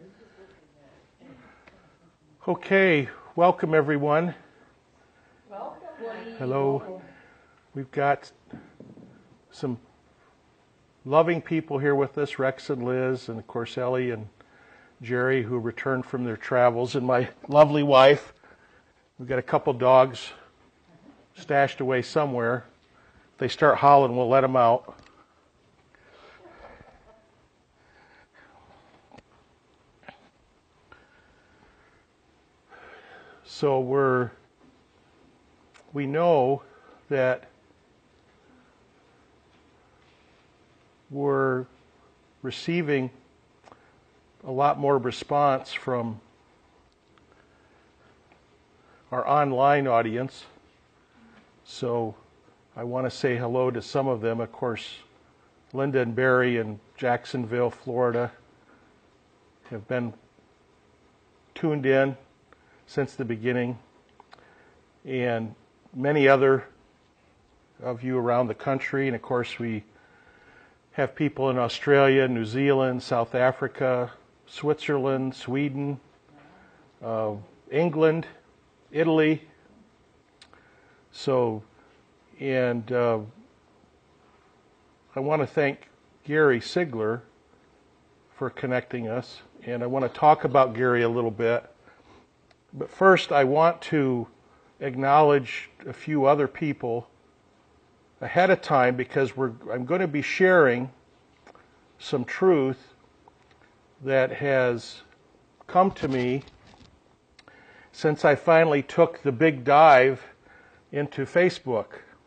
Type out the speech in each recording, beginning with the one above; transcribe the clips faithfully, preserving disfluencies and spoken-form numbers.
Okay, welcome everyone. Welcome. Hello. We've got some loving people here with us, Rex and Liz, and of course Ellie and Jerry, who returned from their travels, and my lovely wife. We've got a couple dogs stashed away somewhere. If they start howling, we'll let them out. So we're, we know that we're receiving a lot more response from our online audience. So I want to say hello to some of them. Of course, Linda and Barry in Jacksonville, Florida, have been tuned in since the beginning, and many other of you around the country. And of course, we have people in Australia, New Zealand, South Africa, Switzerland, Sweden, uh, England, Italy. So, and uh, I want to thank Gary Sigler for connecting us, and I want to talk about Gary a little bit. But first, I want to acknowledge a few other people ahead of time, because we're, I'm going to be sharing some truth that has come to me since I finally took the big dive into Facebook.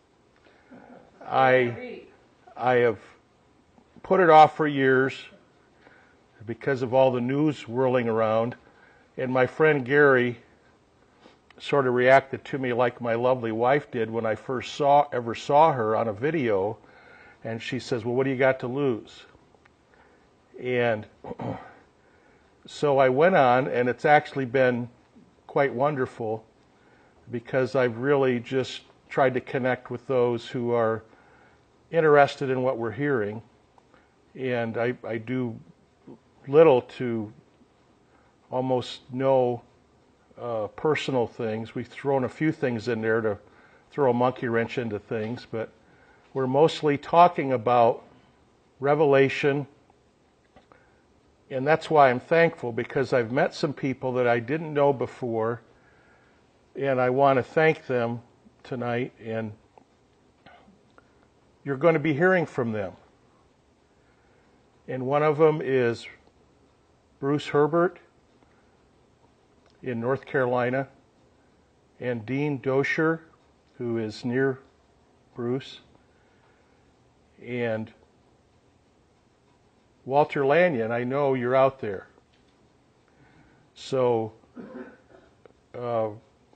I, I have put it off for years because of all the news whirling around. And my friend Gary sort of reacted to me like my lovely wife did when I first saw ever saw her on a video. And she says, well, what do you got to lose? And so I went on, and it's actually been quite wonderful, because I've really just tried to connect with those who are interested in what we're hearing. And I, I do little to almost no uh, personal things. We've thrown a few things in there to throw a monkey wrench into things, but we're mostly talking about revelation. And that's why I'm thankful, because I've met some people that I didn't know before, and I want to thank them tonight, and you're going to be hearing from them. And one of them is Bruce Herbert in North Carolina, and Dean Dosher, who is near Bruce, and Walter Lanyon. I know you're out there. So uh,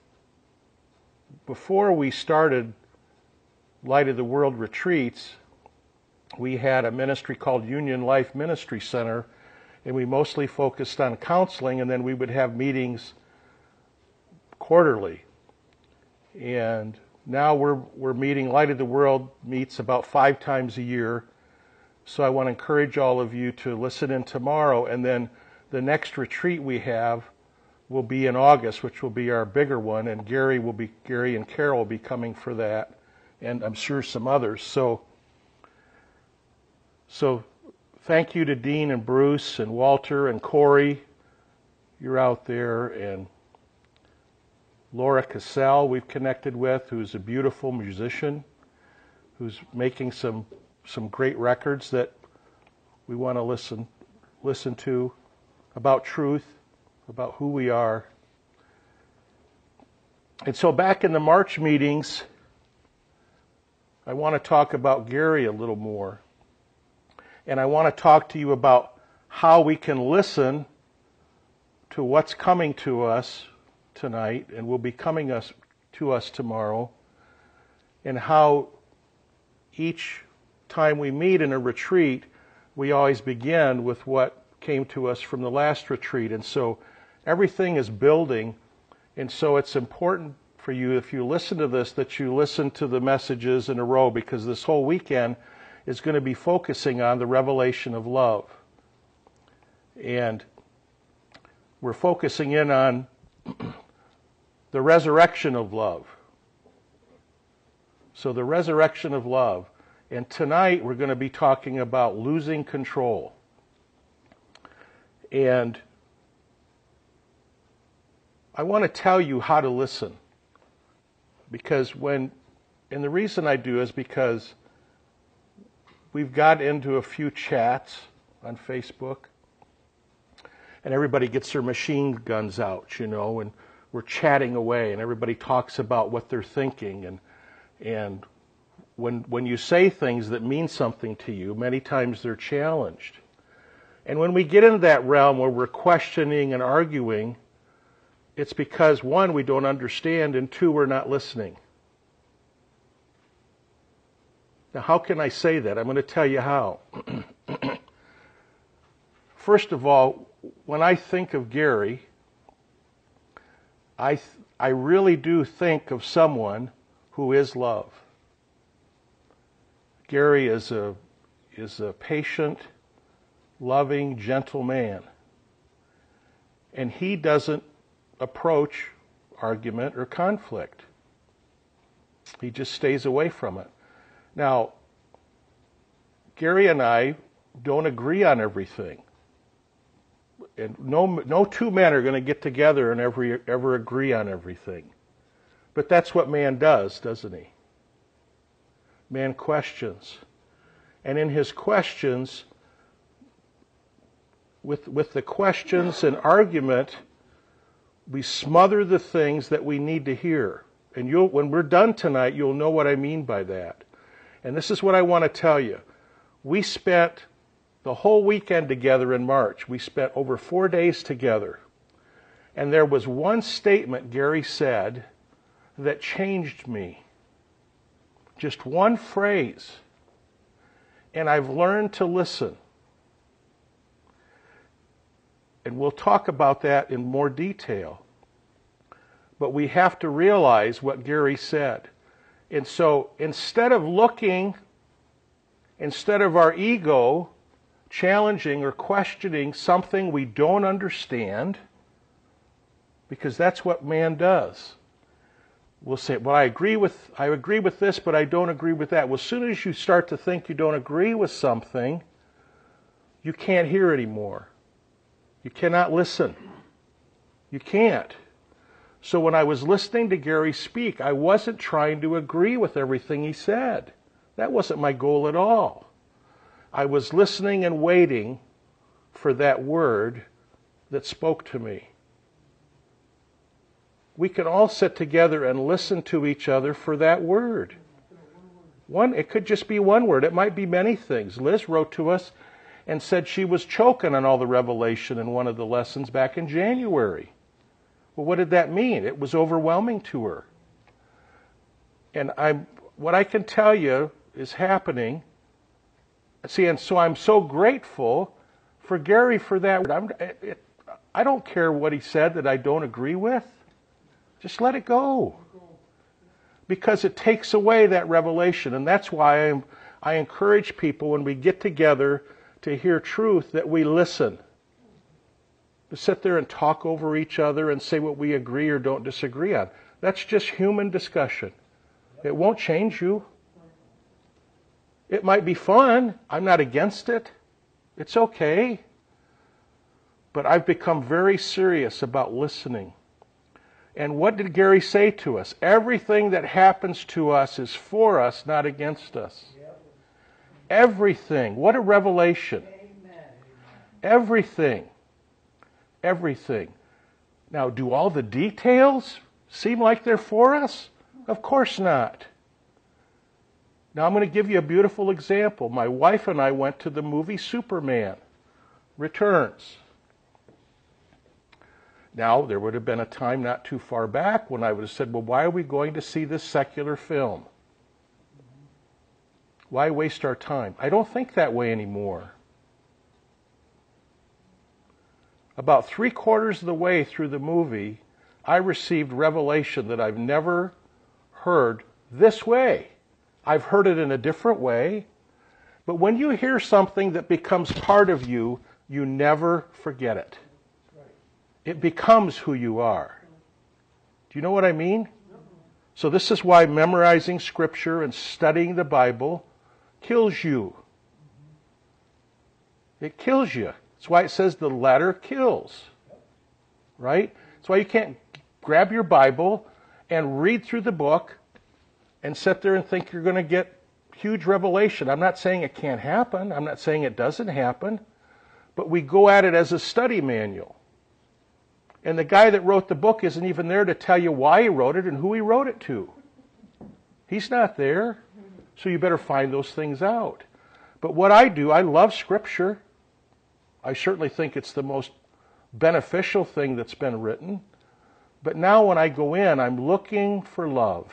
before we started Light of the World retreats, we had a ministry called Union Life Ministry Center, and we mostly focused on counseling, and then we would have meetings quarterly. And now we're we're meeting, Light of the World meets about five times a year. So I want to encourage all of you to listen in tomorrow, and then the next retreat we have will be in August, which will be our bigger one, and Gary will be Gary and Carol will be coming for that, and I'm sure some others. So so thank you to Dean and Bruce and Walter and Corey. You're out there, and Laura Cassell we've connected with, who's a beautiful musician, who's making some some great records that we want to listen listen to, about truth, about who we are. And so back in the March meetings, I want to talk about Gary a little more. And I want to talk to you about how we can listen to what's coming to us tonight and will be coming us to us tomorrow, and how each time we meet in a retreat, we always begin with what came to us from the last retreat. And so everything is building, and so it's important for you, if you listen to this, that you listen to the messages in a row, because this whole weekend is going to be focusing on the revelation of love. And we're focusing in on the resurrection of love. So the resurrection of love. And tonight we're going to be talking about losing control. And I want to tell you how to listen. Because when, and the reason I do is because we've got into a few chats on Facebook, and everybody gets their machine guns out, you know, and we're chatting away, and everybody talks about what they're thinking. And and when when you say things that mean something to you, many times they're challenged. And when we get into that realm where we're questioning and arguing, it's because, one, we don't understand, and two, we're not listening. Now, how can I say that? I'm going to tell you how. First of all, when I think of Gary, I th- I really do think of someone who is love. Gary is a is a patient, loving, gentle man. And he doesn't approach argument or conflict. He just stays away from it. Now, Gary and I don't agree on everything. And no no two men are going to get together and ever, ever agree on everything. But that's what man does, doesn't he? Man questions. And in his questions, with, with the questions and argument, we smother the things that we need to hear. And you'll, when we're done tonight, you'll know what I mean by that. And this is what I want to tell you. We spent the whole weekend together in March. We spent over four days together. And there was one statement Gary said that changed me. Just one phrase. And I've learned to listen. And we'll talk about that in more detail. But we have to realize what Gary said. And so instead of looking, instead of our ego challenging or questioning something we don't understand, because that's what man does. We'll say, well, I agree with I agree with this, but I don't agree with that. Well, as soon as you start to think you don't agree with something, you can't hear anymore. You cannot listen. You can't. So when I was listening to Gary speak, I wasn't trying to agree with everything he said. That wasn't my goal at all. I was listening and waiting for that word that spoke to me. We can all sit together and listen to each other for that word. One, it could just be one word. It might be many things. Liz wrote to us and said she was choking on all the revelation in one of the lessons back in January. Well, what did that mean? It was overwhelming to her. And I'm, what I can tell you is happening. See, and so I'm so grateful for Gary for that word. I'm, it, I don't care what he said that I don't agree with. Just let it go. Because it takes away that revelation. And that's why I'm, I encourage people when we get together to hear truth that we listen. To sit there and talk over each other and say what we agree or don't disagree on. That's just human discussion. It won't change you. It might be fun. I'm not against it. It's okay. But I've become very serious about listening. And what did Gary say to us? Everything that happens to us is for us, not against us. Everything. What a revelation. Everything. Everything. Now, do all the details seem like they're for us? Of course not. Now, I'm going to give you a beautiful example. My wife and I went to the movie Superman Returns. Now, there would have been a time not too far back when I would have said, well, why are we going to see this secular film? Why waste our time? I don't think that way anymore. About three quarters of the way through the movie, I received revelation that I've never heard this way. I've heard it in a different way. But when you hear something that becomes part of you, you never forget it. It becomes who you are. Do you know what I mean? So this is why memorizing Scripture and studying the Bible kills you. It kills you. That's why it says the letter kills. Right? That's why you can't grab your Bible and read through the book and sit there and think you're going to get huge revelation. I'm not saying it can't happen. I'm not saying it doesn't happen. But we go at it as a study manual. And the guy that wrote the book isn't even there to tell you why he wrote it and who he wrote it to. He's not there. So you better find those things out. But what I do, I love Scripture. I certainly think it's the most beneficial thing that's been written. But now when I go in, I'm looking for love.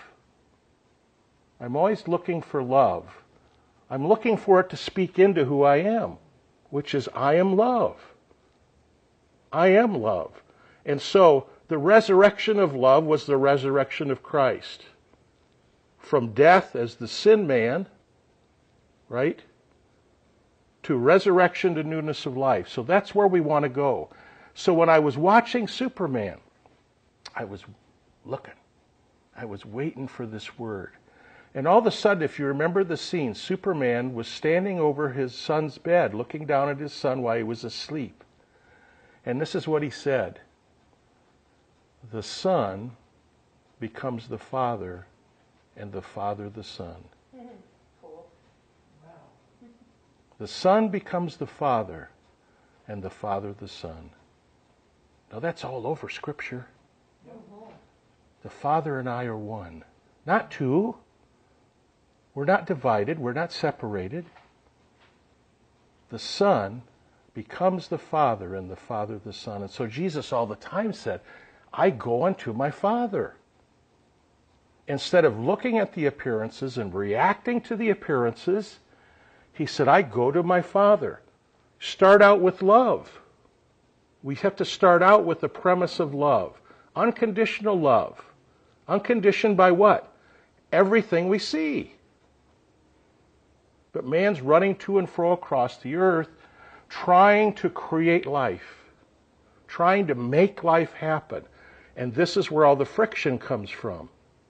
I'm always looking for love. I'm looking for it to speak into who I am, which is I am love. I am love. And so the resurrection of love was the resurrection of Christ. From death as the sin man, right, to resurrection to newness of life. So that's where we want to go. So when I was watching Superman, I was looking. I was waiting for this word. And all of a sudden, if you remember the scene, Superman was standing over his son's bed, looking down at his son while he was asleep. And this is what he said. The Son becomes the Father, and the Father the Son. Cool. Wow. The Son becomes the Father, and the Father the Son. Now that's all over Scripture. Mm-hmm. The Father and I are one. Not two. We're not divided. We're not separated. The Son becomes the Father, and the Father the Son. And so Jesus all the time said, I go unto my Father. Instead of looking at the appearances and reacting to the appearances, he said, I go to my Father. Start out with love. We have to start out with the premise of love. Unconditional love. Unconditioned by what? Everything we see. But man's running to and fro across the earth, trying to create life, trying to make life happen. And this is where all the friction comes from.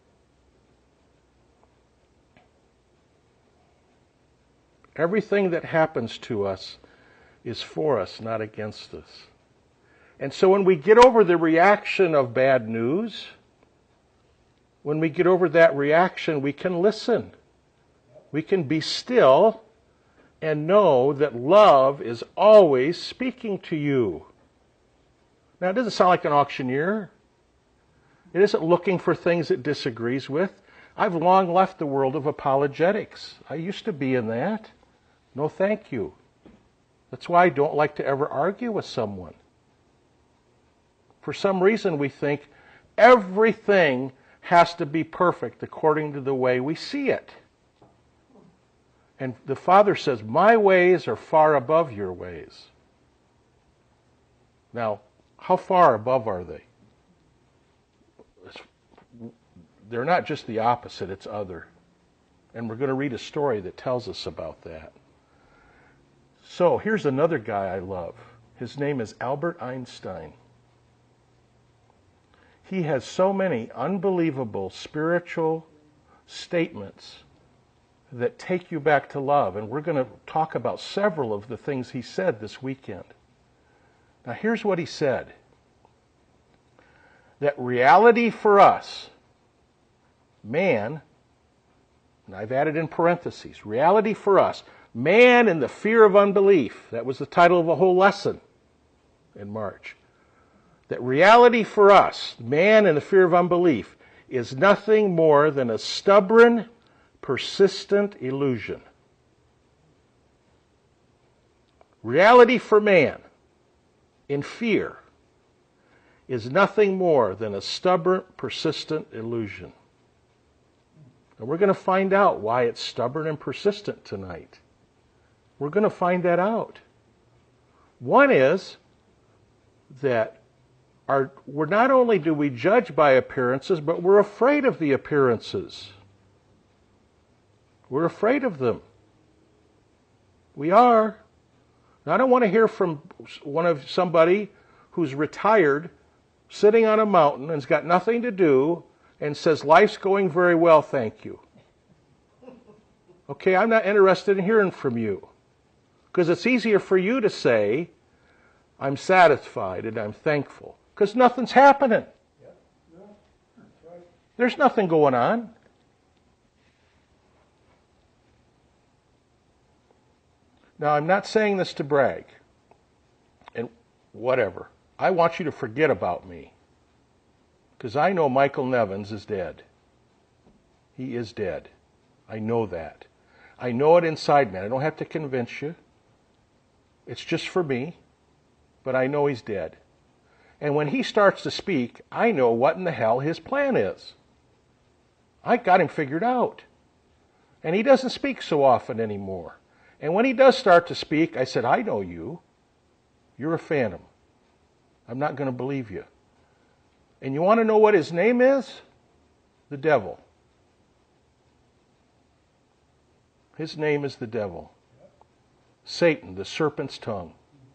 Everything that happens to us is for us, not against us. And so when we get over the reaction of bad news, when we get over that reaction, we can listen. We can be still and know that love is always speaking to you. Now, it doesn't sound like an auctioneer. It isn't looking for things it disagrees with. I've long left the world of apologetics. I used to be in that. No, thank you. That's why I don't like to ever argue with someone. For some reason, we think everything has to be perfect according to the way we see it. And the Father says, my ways are far above your ways. Now, how far above are they? They're not just the opposite, it's other. And we're going to read a story that tells us about that. So, here's another guy I love. His name is Albert Einstein. He has so many unbelievable spiritual statements that take you back to love. And we're going to talk about several of the things he said this weekend. Now, here's what he said. That reality for us, man, and I've added in parentheses, reality for us, man in the fear of unbelief. That was the title of a whole lesson in March. That reality for us, man in the fear of unbelief, is nothing more than a stubborn, persistent illusion. Reality for man in fear is nothing more than a stubborn, persistent illusion. And we're going to find out why it's stubborn and persistent tonight. We're going to find that out. One is that our, we're not only do we judge by appearances, but we're afraid of the appearances. We're afraid of them. We are. Now, I don't want to hear from one of somebody who's retired, sitting on a mountain, and's got nothing to do, and says, life's going very well, thank you. Okay, I'm not interested in hearing from you. Because it's easier for you to say, I'm satisfied and I'm thankful. Because nothing's happening. There's nothing going on. Now, I'm not saying this to brag. And whatever. I want you to forget about me. Because I know Michael Nevins is dead. He is dead. I know that. I know it inside me. I don't have to convince you. It's just for me. But I know he's dead. And when he starts to speak, I know what in the hell his plan is. I got him figured out. And he doesn't speak so often anymore. And when he does start to speak, I said, I know you. You're a phantom. I'm not going to believe you. And you want to know what his name is? The devil. His name is the devil. Satan, the serpent's tongue.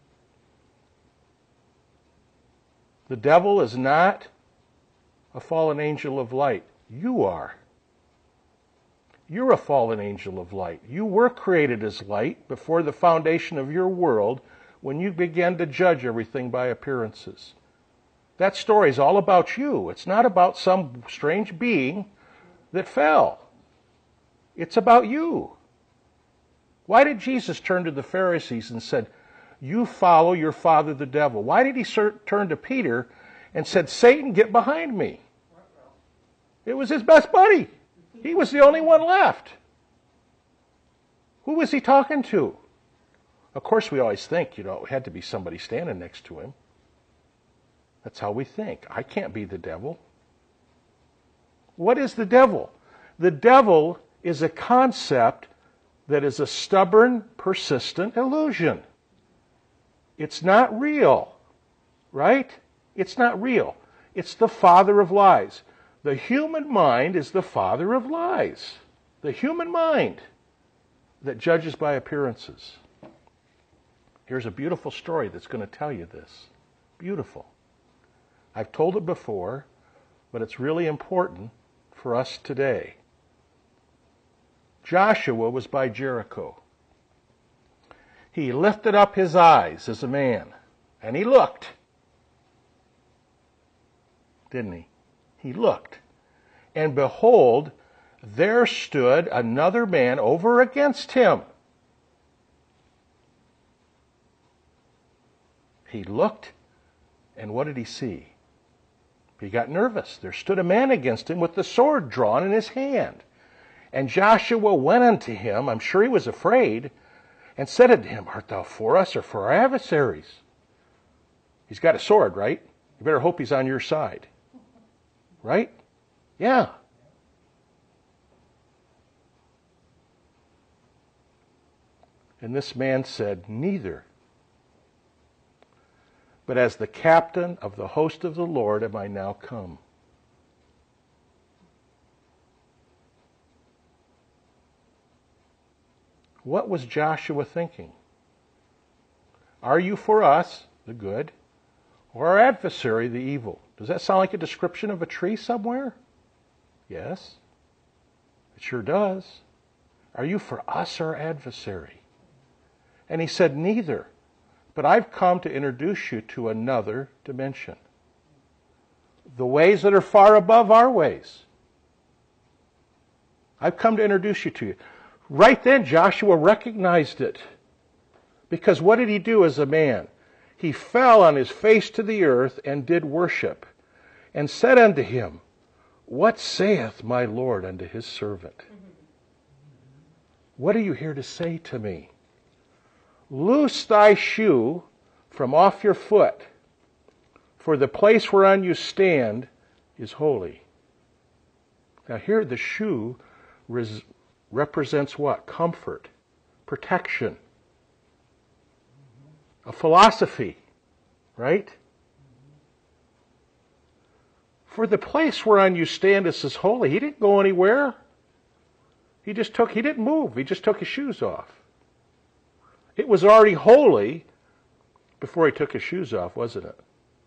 The devil is not a fallen angel of light. You are. You're a fallen angel of light. You were created as light before the foundation of your world when you began to judge everything by appearances. That story is all about you. It's not about some strange being that fell. It's about you. Why did Jesus turn to the Pharisees and said, you follow your father the devil? Why did he turn to Peter and said, Satan, get behind me? It was his best buddy. He was the only one left. Who was he talking to? Of course, we always think, you know, it had to be somebody standing next to him. That's how we think. I can't be the devil. What is the devil? The devil is a concept that is a stubborn, persistent illusion. It's not real, right? It's not real. It's the father of lies. The human mind is the father of lies. The human mind that judges by appearances. Here's a beautiful story that's going to tell you this. Beautiful. I've told it before, but it's really important for us today. Joshua was by Jericho. He lifted up his eyes as a man, and he looked. Didn't he? He looked. And behold, there stood another man over against him. He looked, and what did he see? He got nervous. There stood a man against him with the sword drawn in his hand. And Joshua went unto him, I'm sure he was afraid, and said unto him, art thou for us or for our adversaries? He's got a sword, right? You better hope he's on your side. Right? Yeah. And this man said, neither. But as the captain of the host of the Lord am I now come. What was Joshua thinking? Are you for us, the good, or our adversary, the evil? Does that sound like a description of a tree somewhere? Yes. It sure does. Are you for us or our adversary? And he said, neither. But I've come to introduce you to another dimension. The ways that are far above our ways. I've come to introduce you to you. Right then, Joshua recognized it. Because what did he do as a man? He fell on his face to the earth and did worship, and said unto him, what saith my Lord unto his servant? What are you here to say to me? Loose thy shoe from off your foot, for the place whereon you stand is holy. Now here the shoe res- represents what? Comfort, protection, a philosophy, right? For the place whereon you stand is holy. He didn't go anywhere. He just took, he didn't move. He just took his shoes off. It was already holy before he took his shoes off, wasn't it?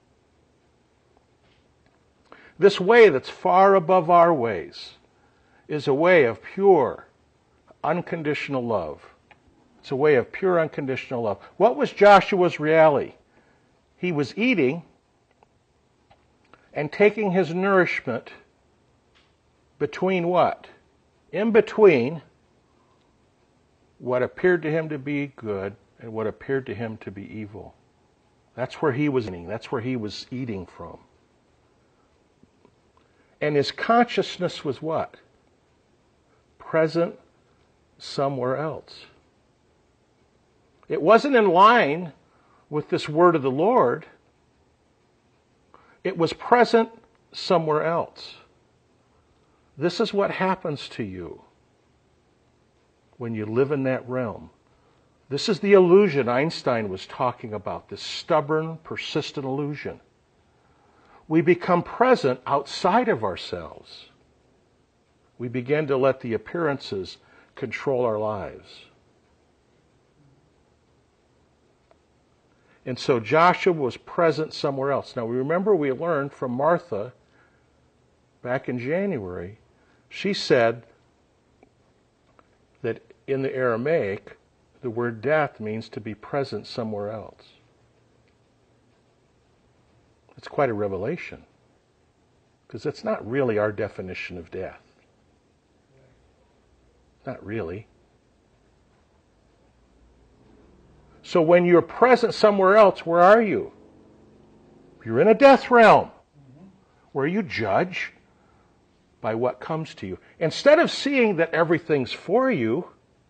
This way that's far above our ways is a way of pure, unconditional love. It's a way of pure, unconditional love. What was Joshua's reality? He was eating and taking his nourishment between what? In between what appeared to him to be good and what appeared to him to be evil. That's where he was eating. That's where he was eating from. And his consciousness was what? Present somewhere else. It wasn't in line with this word of the Lord. It was present somewhere else. This is what happens to you when you live in that realm. This is the illusion Einstein was talking about, this stubborn, persistent illusion. We become present outside of ourselves. We begin to let the appearances control our lives. And so Joshua was present somewhere else. Now, remember we learned from Martha back in January, she said that in the Aramaic, the word death means to be present somewhere else. It's quite a revelation, because it's not really our definition of death. Not really. So when you're present somewhere else, where are you? You're in a death realm, where you judge by what comes to you. Instead of seeing that everything's for you,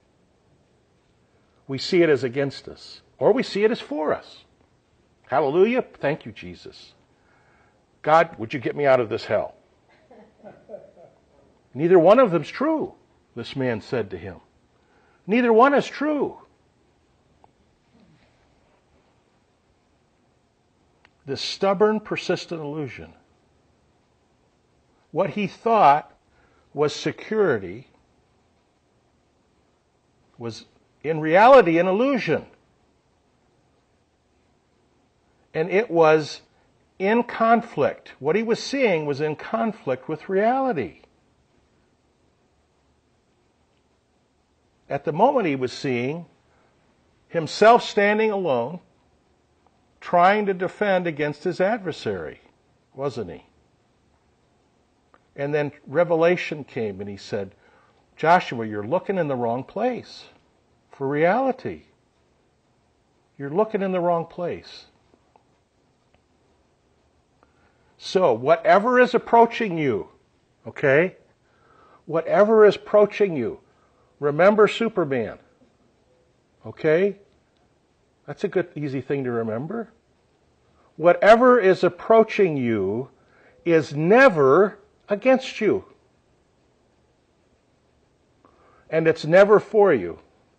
we see it as against us, or we see it as for us. Hallelujah. Thank you, Jesus. God, would you get me out of this hell? Neither one of them's true, this man said to him. Neither one is true. This stubborn, persistent illusion. What he thought was security was in reality an illusion. And it was in conflict. What he was seeing was in conflict with reality. At the moment he was seeing himself standing alone, trying to defend against his adversary, wasn't he? And then revelation came and he said, Joshua, you're looking in the wrong place for reality. You're looking in the wrong place. So, whatever is approaching you, okay? Whatever is approaching you, remember Superman, okay? That's a good, easy thing to remember. Whatever is approaching you is never against you. And it's never for you.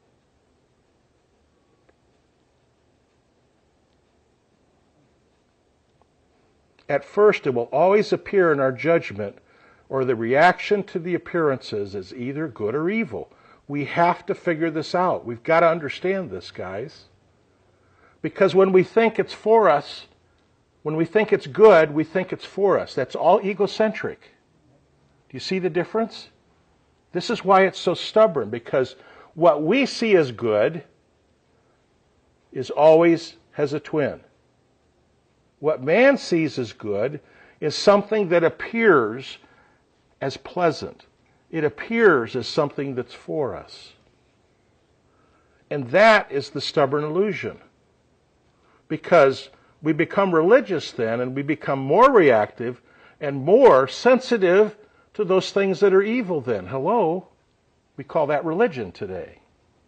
At first, it will always appear in our judgment or the reaction to the appearances as either good or evil. We have to figure this out. We've got to understand this, guys. Because when we think it's for us, when we think it's good, we think it's for us. That's all egocentric. Do you see the difference? This is why it's so stubborn, because what we see as good is always has a twin. What man sees as good is something that appears as pleasant. It appears as something that's for us. And that is the stubborn illusion. Because we become religious then, and we become more reactive and more sensitive to those things that are evil then. Hello? We call that religion today.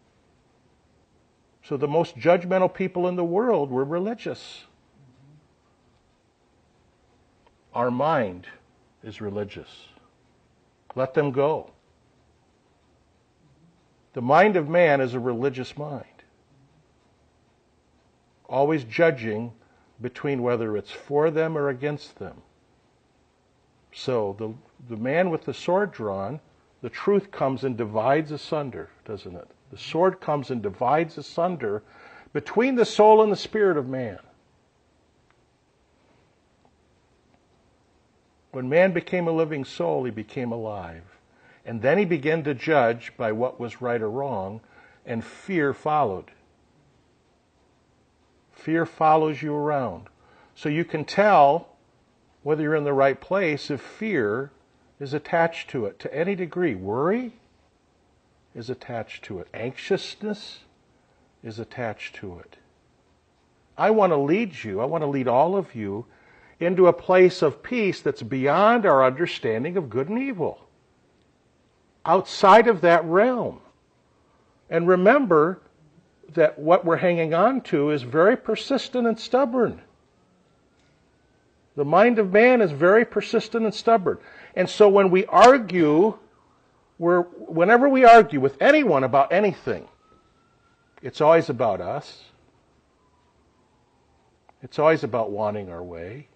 So the most judgmental people in the world were religious. Our mind is religious. Let them go. The mind of man is a religious mind. Always judging between whether it's for them or against them. So the, the man with the sword drawn, the truth comes and divides asunder, doesn't it? The sword comes and divides asunder between the soul and the spirit of man. When man became a living soul, he became alive. And then he began to judge by what was right or wrong, and fear followed. Fear follows you around. So you can tell whether you're in the right place if fear is attached to it to any degree. Worry is attached to it. Anxiousness is attached to it. I want to lead you, I want to lead all of you into a place of peace that's beyond our understanding of good and evil. Outside of that realm. And remember that what we're hanging on to is very persistent and stubborn. The mind of man is very persistent and stubborn. And so when we argue, we're, whenever we argue with anyone about anything, it's always about us. It's always about wanting our way.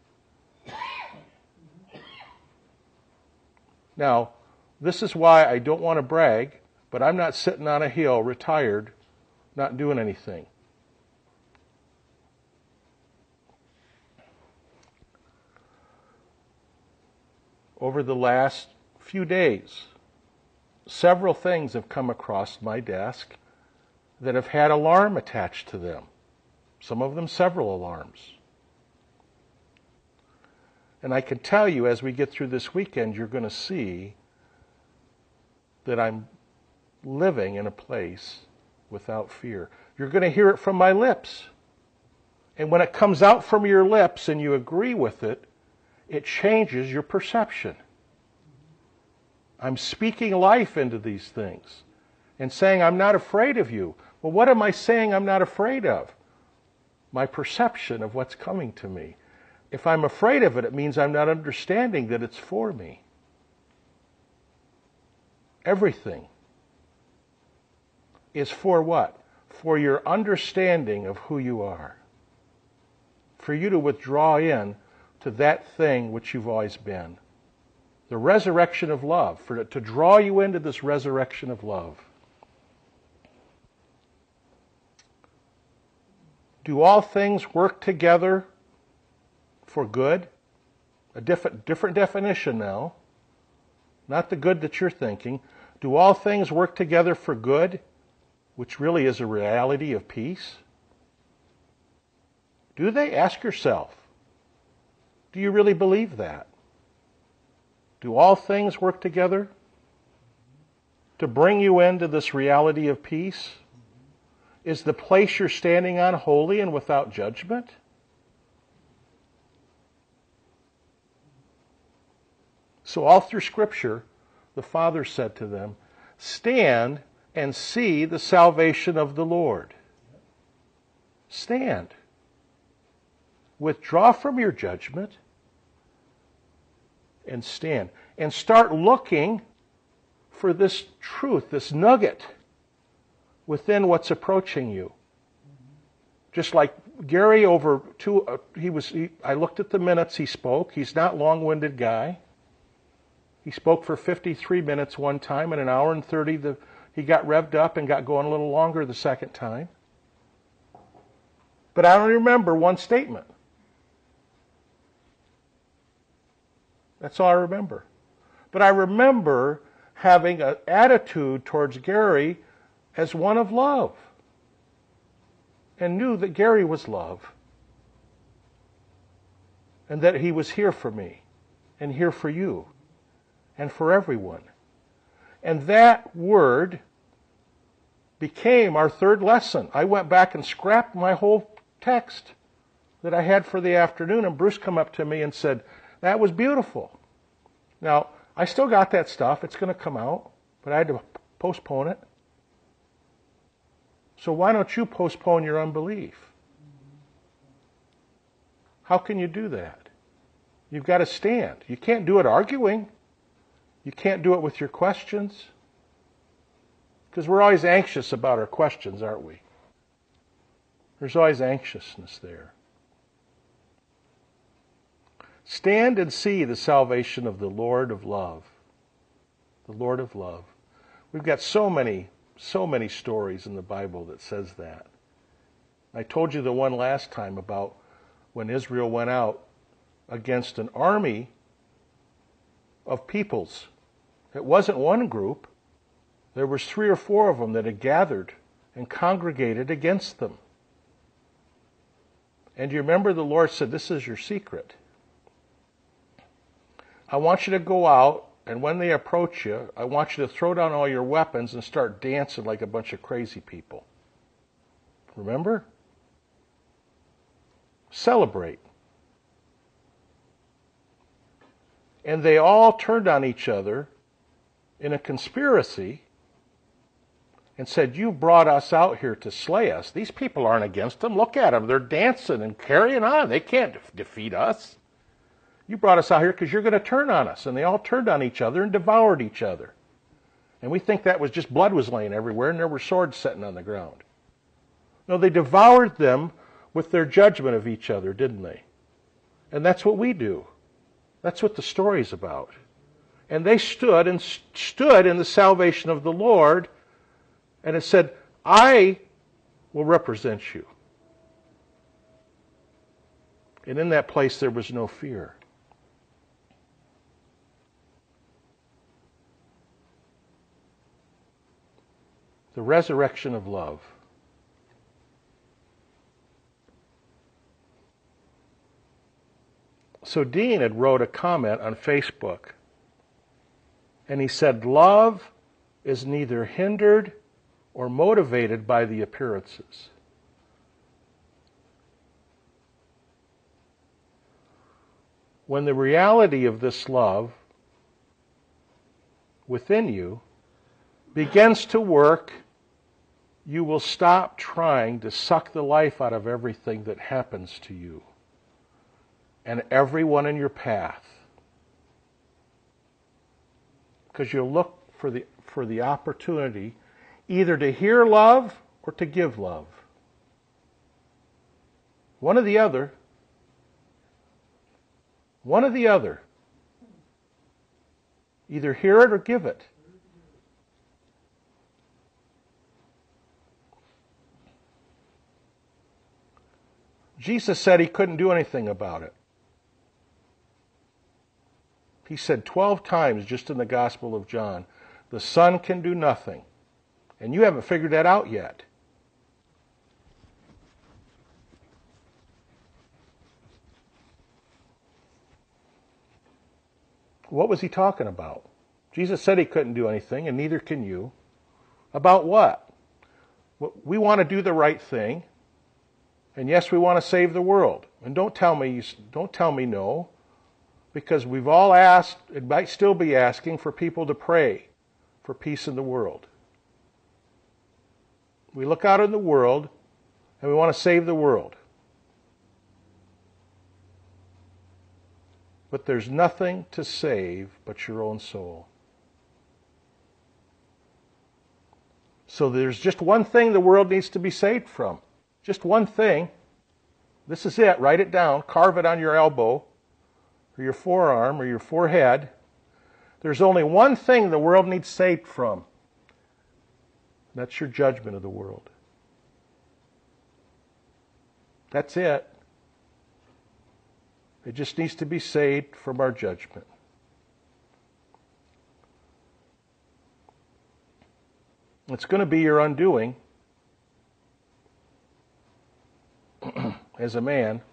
Now, this is why I don't want to brag, but I'm not sitting on a hill, retired, not doing anything. Over the last few days, several things have come across my desk that have had alarm attached to them. Some of them several alarms. And I can tell you, as we get through this weekend, you're going to see that I'm living in a place without fear. You're going to hear it from my lips. And when it comes out from your lips and you agree with it, it changes your perception. I'm speaking life into these things and saying, I'm not afraid of you. Well, what am I saying I'm not afraid of? My perception of what's coming to me. If I'm afraid of it, it means I'm not understanding that it's for me. Everything is for what? For your understanding of who you are. For you to withdraw in to that thing which you've always been. The resurrection of love. For it to draw you into this resurrection of love. Do all things work together for good? A different, different definition now. Not the good that you're thinking. Do all things work together for good? Which really is a reality of peace. Do they? Ask yourself. Do you really believe that? Do all things work together to bring you into this reality of peace? Is the place you're standing on holy and without judgment? So all through Scripture, the Father said to them, stand and see the salvation of the Lord. Stand. Withdraw from your judgment and stand. And start looking for this truth, this nugget within what's approaching you. Just like Gary over two, uh, he was. He, I looked at the minutes he spoke. He's not a long-winded guy. He spoke for fifty-three minutes one time, and an hour and thirty. The, he got revved up and got going a little longer the second time. But I don't remember one statement. That's all I remember. But I remember having an attitude towards Gary as one of love. And knew that Gary was love. And that he was here for me. And here for you. And for everyone. And that word became our third lesson. I went back and scrapped my whole text that I had for the afternoon, and Bruce come up to me and said, that was beautiful. Now, I still got that stuff. It's going to come out, but I had to postpone it. So why don't you postpone your unbelief? How can you do that? You've got to stand. You can't do it arguing. You can't do it with your questions. Because we're always anxious about our questions, aren't we? There's always anxiousness there. Stand and see the salvation of the Lord of love. The Lord of love. We've got so many, so many stories in the Bible that says that. I told you the one last time about when Israel went out against an army of peoples. It wasn't one group. There was three or four of them that had gathered and congregated against them. And you remember the Lord said, this is your secret. I want you to go out, and when they approach you, I want you to throw down all your weapons and start dancing like a bunch of crazy people. Remember? Celebrate. And they all turned on each other in a conspiracy and said, you brought us out here to slay us. These people aren't against them. Look at them. They're dancing and carrying on. They can't de- defeat us. You brought us out here because you're going to turn on us. And they all turned on each other and devoured each other. And we think that was just blood was laying everywhere and there were swords sitting on the ground. No, they devoured them with their judgment of each other, didn't they? And that's what we do. That's what the story's about. And they stood and st- stood in the salvation of the Lord, and it said, I will represent you. And in that place there was no fear. The resurrection of love. So Dean had wrote a comment on Facebook, and he said, love is neither hindered or motivated by the appearances. When the reality of this love within you begins to work, you will stop trying to suck the life out of everything that happens to you and everyone in your path. Because you'll look for the, for the opportunity either to hear love or to give love. One or the other. One or the other. Either hear it or give it. Jesus said he couldn't do anything about it. He said twelve times just in the Gospel of John, the Son can do nothing. And you haven't figured that out yet. What was he talking about? Jesus said he couldn't do anything, and neither can you. About what? We want to do the right thing. And yes, we want to save the world. And don't tell me, don't tell me no. Because we've all asked, it might still be asking, for people to pray for peace in the world. We look out in the world and we want to save the world. But there's nothing to save but your own soul. So there's just one thing the world needs to be saved from. Just one thing. This is it. Write it down. Carve it on your elbow or your forearm or your forehead. There's only one thing the world needs saved from. That's your judgment of the world. That's it. It just needs to be saved from our judgment. It's going to be your undoing as a man.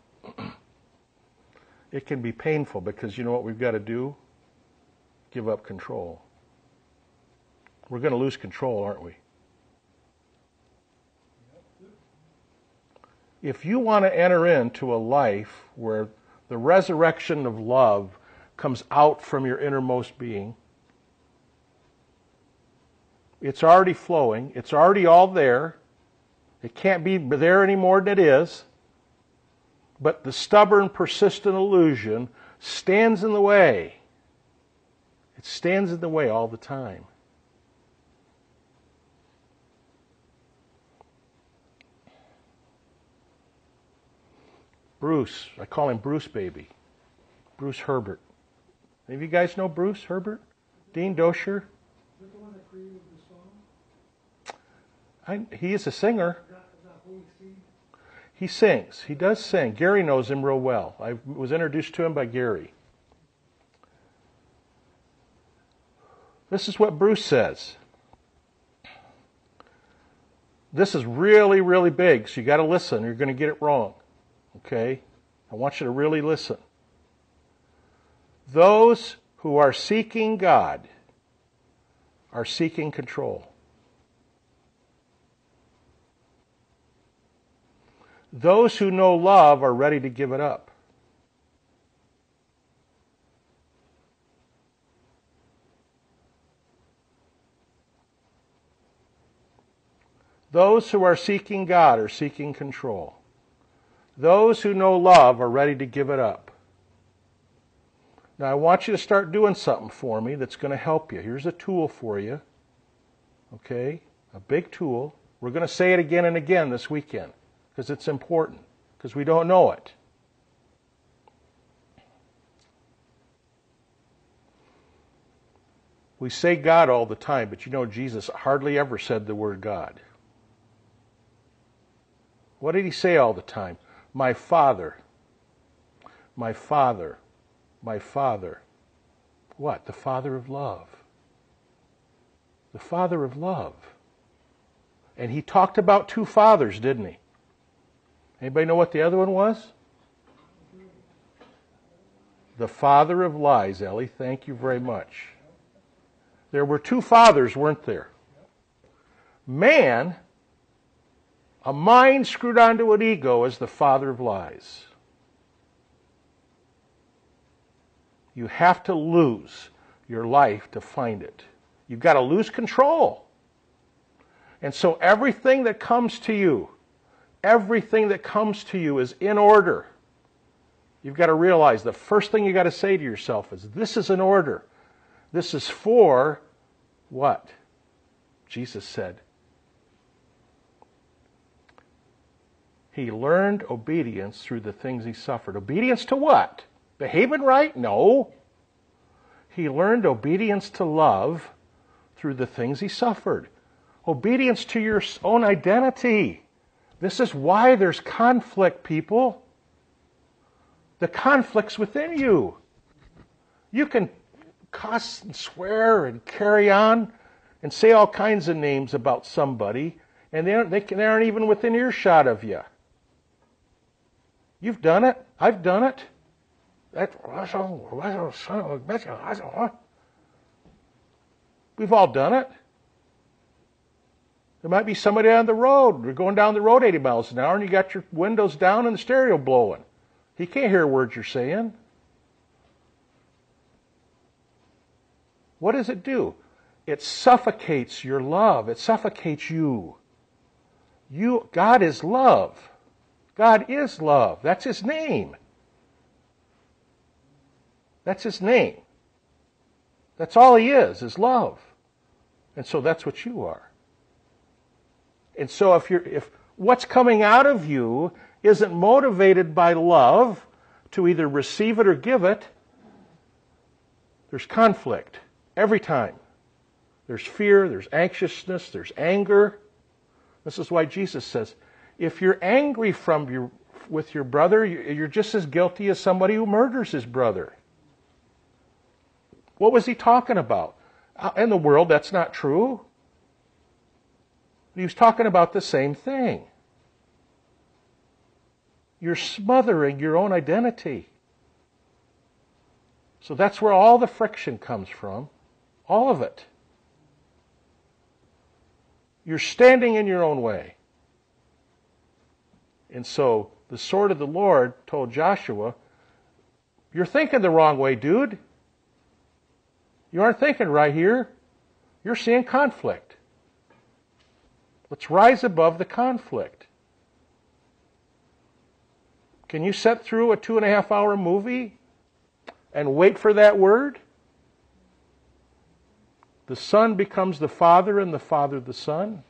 It can be painful because you know what we've got to do? Give up control. We're going to lose control, aren't we? If you want to enter into a life where the resurrection of love comes out from your innermost being, it's already flowing, it's already all there, it can't be there any more than it is, but the stubborn, persistent illusion stands in the way. It stands in the way all the time. Bruce, I call him Bruce Baby. Bruce Herbert. Any of you guys know Bruce Herbert? Dean Dosher? Is that the one that created the song? I, he is a singer. Is that, is that Holy Seed? He sings. He does sing. Gary knows him real well. I was introduced to him by Gary. This is what Bruce says. This is really, really big, so you got to listen. You're going to get it wrong. Okay? I want you to really listen. Those who are seeking God are seeking control. Those who know love are ready to give it up. Those who are seeking God are seeking control. Those who know love are ready to give it up. Now, I want you to start doing something for me that's going to help you. Here's a tool for you. Okay? A big tool. We're going to say it again and again this weekend because it's important, because we don't know it. We say God all the time, but you know Jesus hardly ever said the word God. What did he say all the time? My Father, my Father, my Father. What? The Father of love. The Father of love. And he talked about two fathers, didn't he? Anybody know what the other one was? The father of lies, Ellie. Thank you very much. There were two fathers, weren't there? Man, a mind screwed onto an ego, is the father of lies. You have to lose your life to find it. You've got to lose control. And so everything that comes to you, everything that comes to you is in order. You've got to realize the first thing you've got to say to yourself is, this is in order. This is for what? Jesus said. He learned obedience through the things he suffered. Obedience to what? Behaving right? No. He learned obedience to love through the things he suffered. Obedience to your own identity. This is why there's conflict, people. The conflict's within you. You can cuss and swear and carry on and say all kinds of names about somebody, and they aren't, they, they aren't even within earshot of you. You've done it. I've done it. We've all done it. There might be somebody on the road. You're going down the road eighty miles an hour and you got your windows down and the stereo blowing. He can't hear words you're saying. What does it do? It suffocates your love. It suffocates you. You, God is love. God is love. That's his name. That's his name. That's all he is, is love. And so that's what you are. And so if you're if what's coming out of you isn't motivated by love to either receive it or give it, there's conflict every time. There's fear, there's anxiousness, there's anger. This is why Jesus says, if you're angry from your, with your brother, you're just as guilty as somebody who murders his brother. What was he talking about? In the world, that's not true. He was talking about the same thing. You're smothering your own identity. So that's where all the friction comes from. All of it. You're standing in your own way. And so the sword of the Lord told Joshua, you're thinking the wrong way, dude. You aren't thinking right here. You're seeing conflict. Let's rise above the conflict. Can you sit through a two and a half hour movie and wait for that word? The Son becomes the Father and the Father the Son.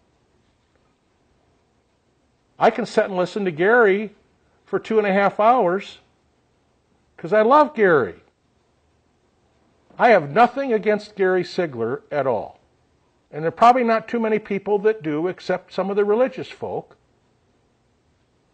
I can sit and listen to Gary for two and a half hours because I love Gary. I have nothing against Gary Sigler at all. And there are probably not too many people that do, except some of the religious folk.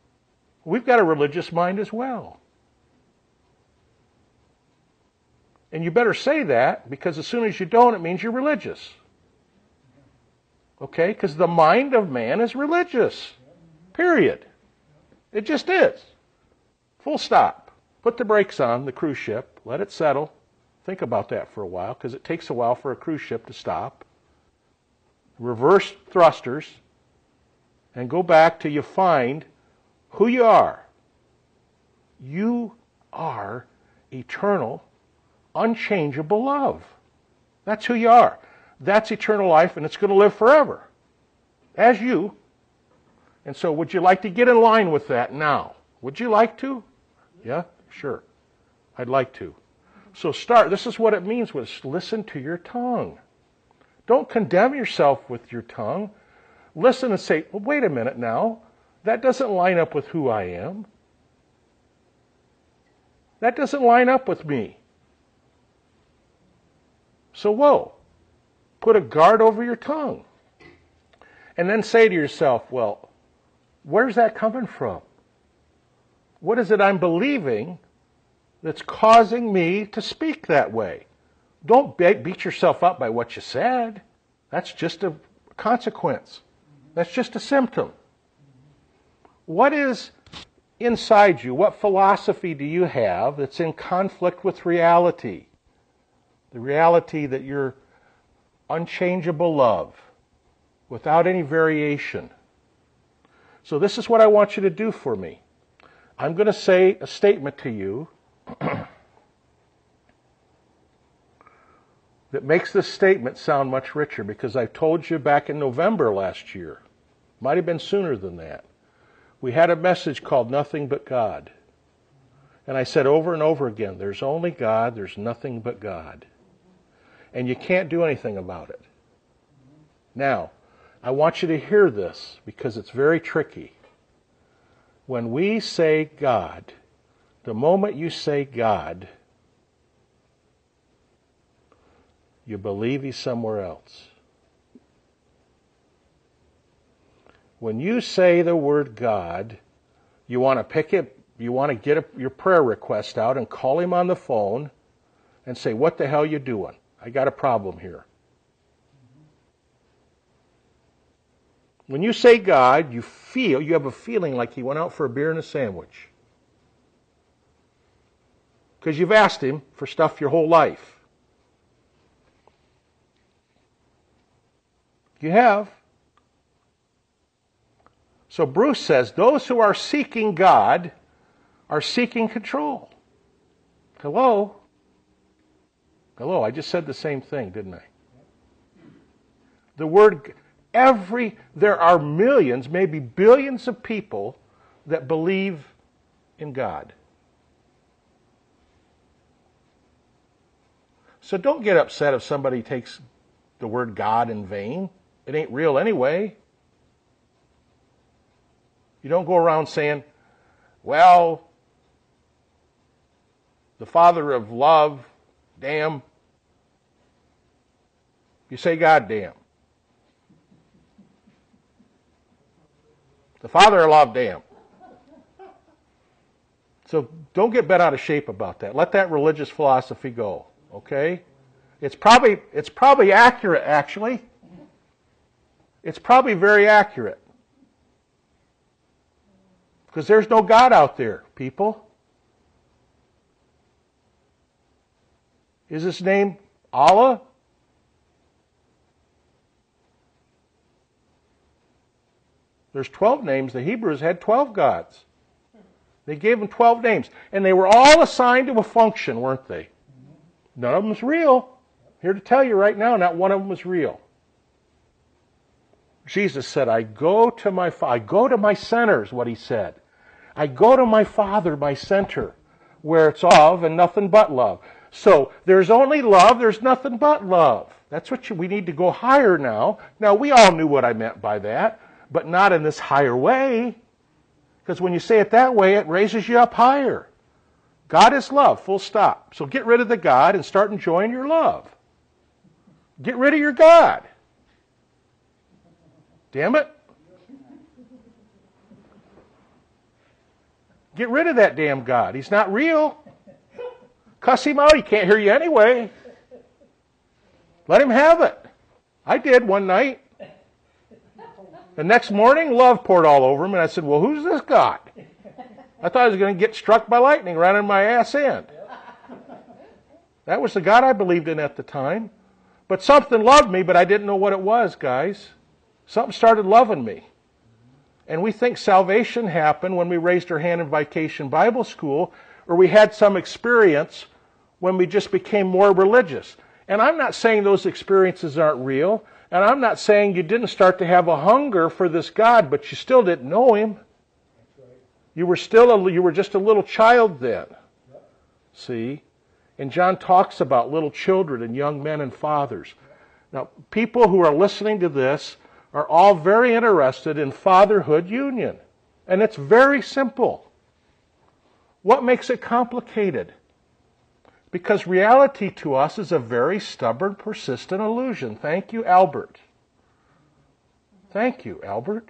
We've got a religious mind as well. And you better say that, because as soon as you don't, it means you're religious. Okay? Because the mind of man is religious. Period. It just is. Full stop. Put the brakes on the cruise ship. Let it settle. Think about that for a while, because it takes a while for a cruise ship to stop. Reverse thrusters. And go back till you find who you are. You are eternal, unchangeable love. That's who you are. That's eternal life, and it's going to live forever. As you. And so would you like to get in line with that now? Would you like to? Yeah? Sure. I'd like to. So start. This is what it means with listen to your tongue. Don't condemn yourself with your tongue. Listen and say, well, wait a minute now. That doesn't line up with who I am. That doesn't line up with me. So, whoa. Put a guard over your tongue. And then say to yourself, well, where's that coming from? What is it I'm believing that's causing me to speak that way? Don't beat yourself up by what you said. That's just a consequence. That's just a symptom. What is inside you? What philosophy do you have that's in conflict with reality? The reality that you're unchangeable love, without any variation. So this is what I want you to do for me. I'm going to say a statement to you that makes this statement sound much richer, because I told you back in November last year, might have been sooner than that, we had a message called Nothing But God. And I said over and over again, there's only God, there's nothing but God. And you can't do anything about it. Now, I want you to hear this, because it's very tricky. When we say God, the moment you say God, you believe He's somewhere else. When you say the word God, you want to pick it, you want to get a, your prayer request out and call Him on the phone and say, what the hell you doing? I got a problem here. When you say God, you feel, you have a feeling like He went out for a beer and a sandwich. Because you've asked Him for stuff your whole life. You have. So Bruce says, those who are seeking God are seeking control. Hello? Hello, I just said the same thing, didn't I? The word, every, there are millions, maybe billions of people that believe in God. So don't get upset if somebody takes the word God in vain. It ain't real anyway. You don't go around saying, well, the Father of love, damn. You say God damn. The Father of love, damn. So don't get bent out of shape about that. Let that religious philosophy go, okay? It's probably, it's probably accurate, actually. It's probably very accurate. Because there's no God out there, people. Is His name Allah? There's twelve names. The Hebrews had twelve gods. They gave them twelve names. And they were all assigned to a function, weren't they? None of them was real. Here to tell you right now, not one of them was real. Jesus said, I go to my I go to my center, is what He said. I go to my Father, my center, where it's of and nothing but love. So there's only love, there's nothing but love. That's what you, we need to go higher now. Now, we all knew what I meant by that, but not in this higher way. Because when you say it that way, it raises you up higher. God is love, full stop. So get rid of the God and start enjoying your love. Get rid of your God. Damn it. Get rid of that damn God. He's not real. Cuss him out. He can't hear you anyway. Let him have it. I did one night. The next morning, love poured all over him, and I said, well, who's this God? I thought I was going to get struck by lightning right in my ass end. That was the God I believed in at the time. But something loved me, but I didn't know what it was, guys. Something started loving me. And we think salvation happened when we raised our hand in Vacation Bible School, or we had some experience when we just became more religious. And I'm not saying those experiences aren't real, and I'm not saying you didn't start to have a hunger for this God, but you still didn't know him. You were still a, you were just a little child then. See? And John talks about little children and young men and fathers. Now, people who are listening to this are all very interested in fatherhood union. And it's very simple. What makes it complicated? Because reality to us is a very stubborn, persistent illusion. Thank you, Albert. Thank you, Albert.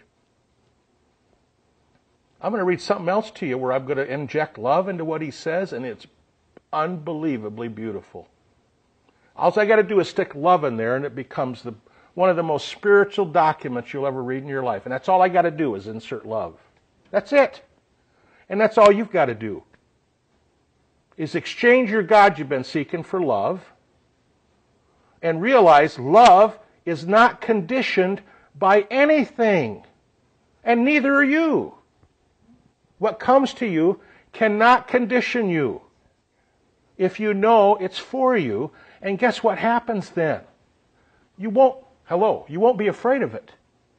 I'm going to read something else to you where I'm going to inject love into what he says, and it's unbelievably beautiful. All I got to do is stick love in there, and it becomes the one of the most spiritual documents you'll ever read in your life. And that's all I got to do is insert love. That's it. And that's all you've got to do. Is exchange your God you've been seeking for love, and realize love is not conditioned by anything. And neither are you. What comes to you cannot condition you. If you know it's for you, and guess what happens then? You won't, hello, you won't be afraid of it.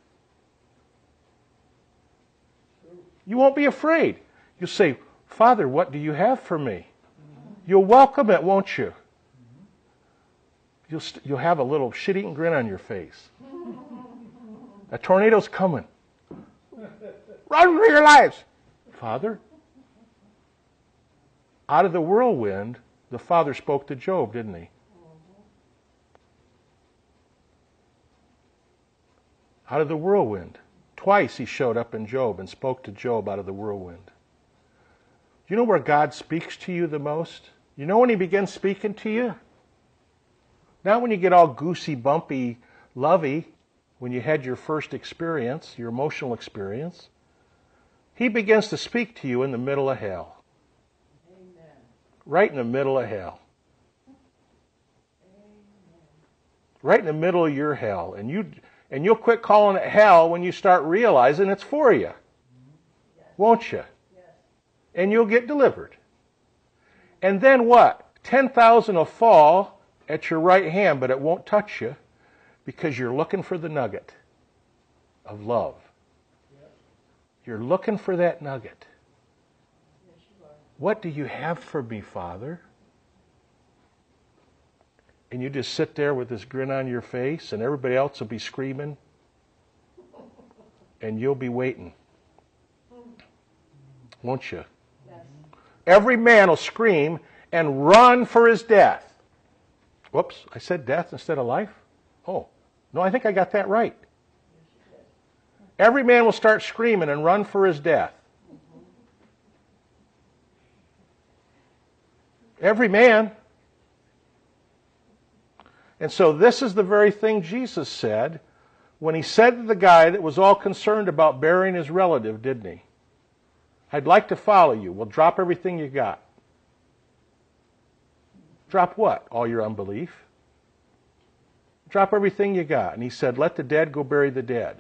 You won't be afraid. You'll say, Father, what do you have for me? You'll welcome it, won't you? You'll, st- you'll have a little shit-eating grin on your face. A tornado's coming. Run for your lives. Father, out of the whirlwind, the Father spoke to Job, didn't he? Out of the whirlwind. Twice he showed up in Job and spoke to Job out of the whirlwind. You know where God speaks to you the most? You know when he begins speaking to you? Not when you get all goosey, bumpy, lovey, when you had your first experience, your emotional experience. He begins to speak to you in the middle of hell. Amen. Right in the middle of hell. Amen. Right in the middle of your hell. And, you, and you'll quit calling it hell when you start realizing it's for you. Yes. Won't you? Yes. And you'll get delivered. And then what? ten thousand will fall at your right hand, but it won't touch you because you're looking for the nugget of love. You're looking for that nugget. Yes, you are. What do you have for me, Father? And you just sit there with this grin on your face, and everybody else will be screaming, and you'll be waiting. Won't you? Yes. Every man will scream and run for his death. Whoops, I said death instead of life? Oh, no, I think I got that right. Every man will start screaming and run for his death. Every man. And so this is the very thing Jesus said when he said to the guy that was all concerned about burying his relative, didn't he? I'd like to follow you. Well, drop everything you got. Drop what? All your unbelief. Drop everything you got. And he said, let the dead go bury the dead.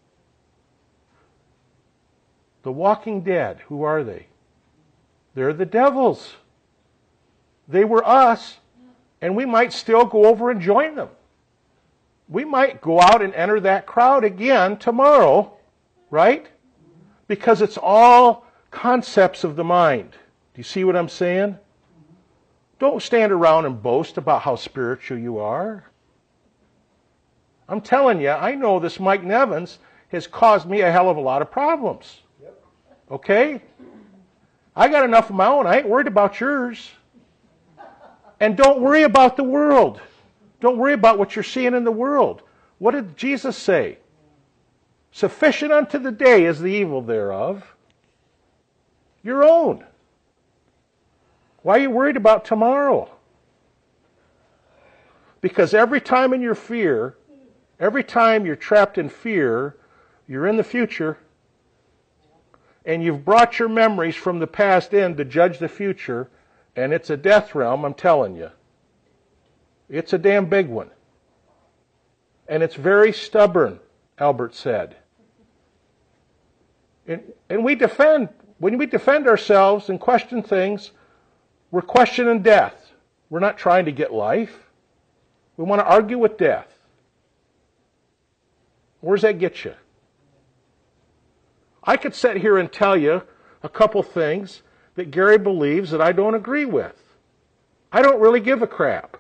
The walking dead, who are they? They're the devils. They were us, and we might still go over and join them. We might go out and enter that crowd again tomorrow, right? Because it's all concepts of the mind. Do you see what I'm saying? Don't stand around and boast about how spiritual you are. I'm telling you, I know this Mike Nevins has caused me a hell of a lot of problems. Okay? I got enough of my own. I ain't worried about yours. And don't worry about the world. Don't worry about what you're seeing in the world. What did Jesus say? Sufficient unto the day is the evil thereof. Your own. Why are you worried about tomorrow? Because every time in your fear, every time you're trapped in fear, you're in the future, and you've brought your memories from the past in to judge the future, and it's a death realm, I'm telling you. It's a damn big one. And it's very stubborn, Albert said. And, and we defend, when we defend ourselves and question things, we're questioning death. We're not trying to get life. We want to argue with death. Where does that get you? I could sit here and tell you a couple things that Gary believes that I don't agree with. I don't really give a crap.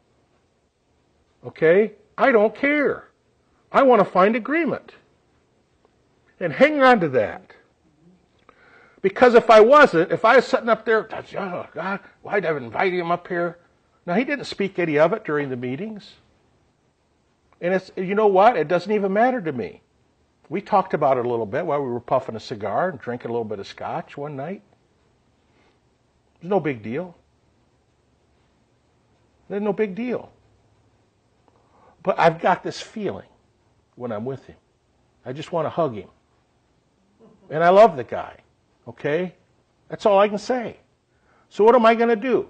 Okay? I don't care. I want to find agreement. And hang on to that. Because if I wasn't, if I was sitting up there, oh God, why'd I invite him up here? Now, he didn't speak any of it during the meetings. And it's, you know what? It doesn't even matter to me. We talked about it a little bit while we were puffing a cigar and drinking a little bit of scotch one night. There's no big deal. There's no big deal. But I've got this feeling when I'm with him. I just want to hug him. And I love the guy. Okay? That's all I can say. So what am I going to do?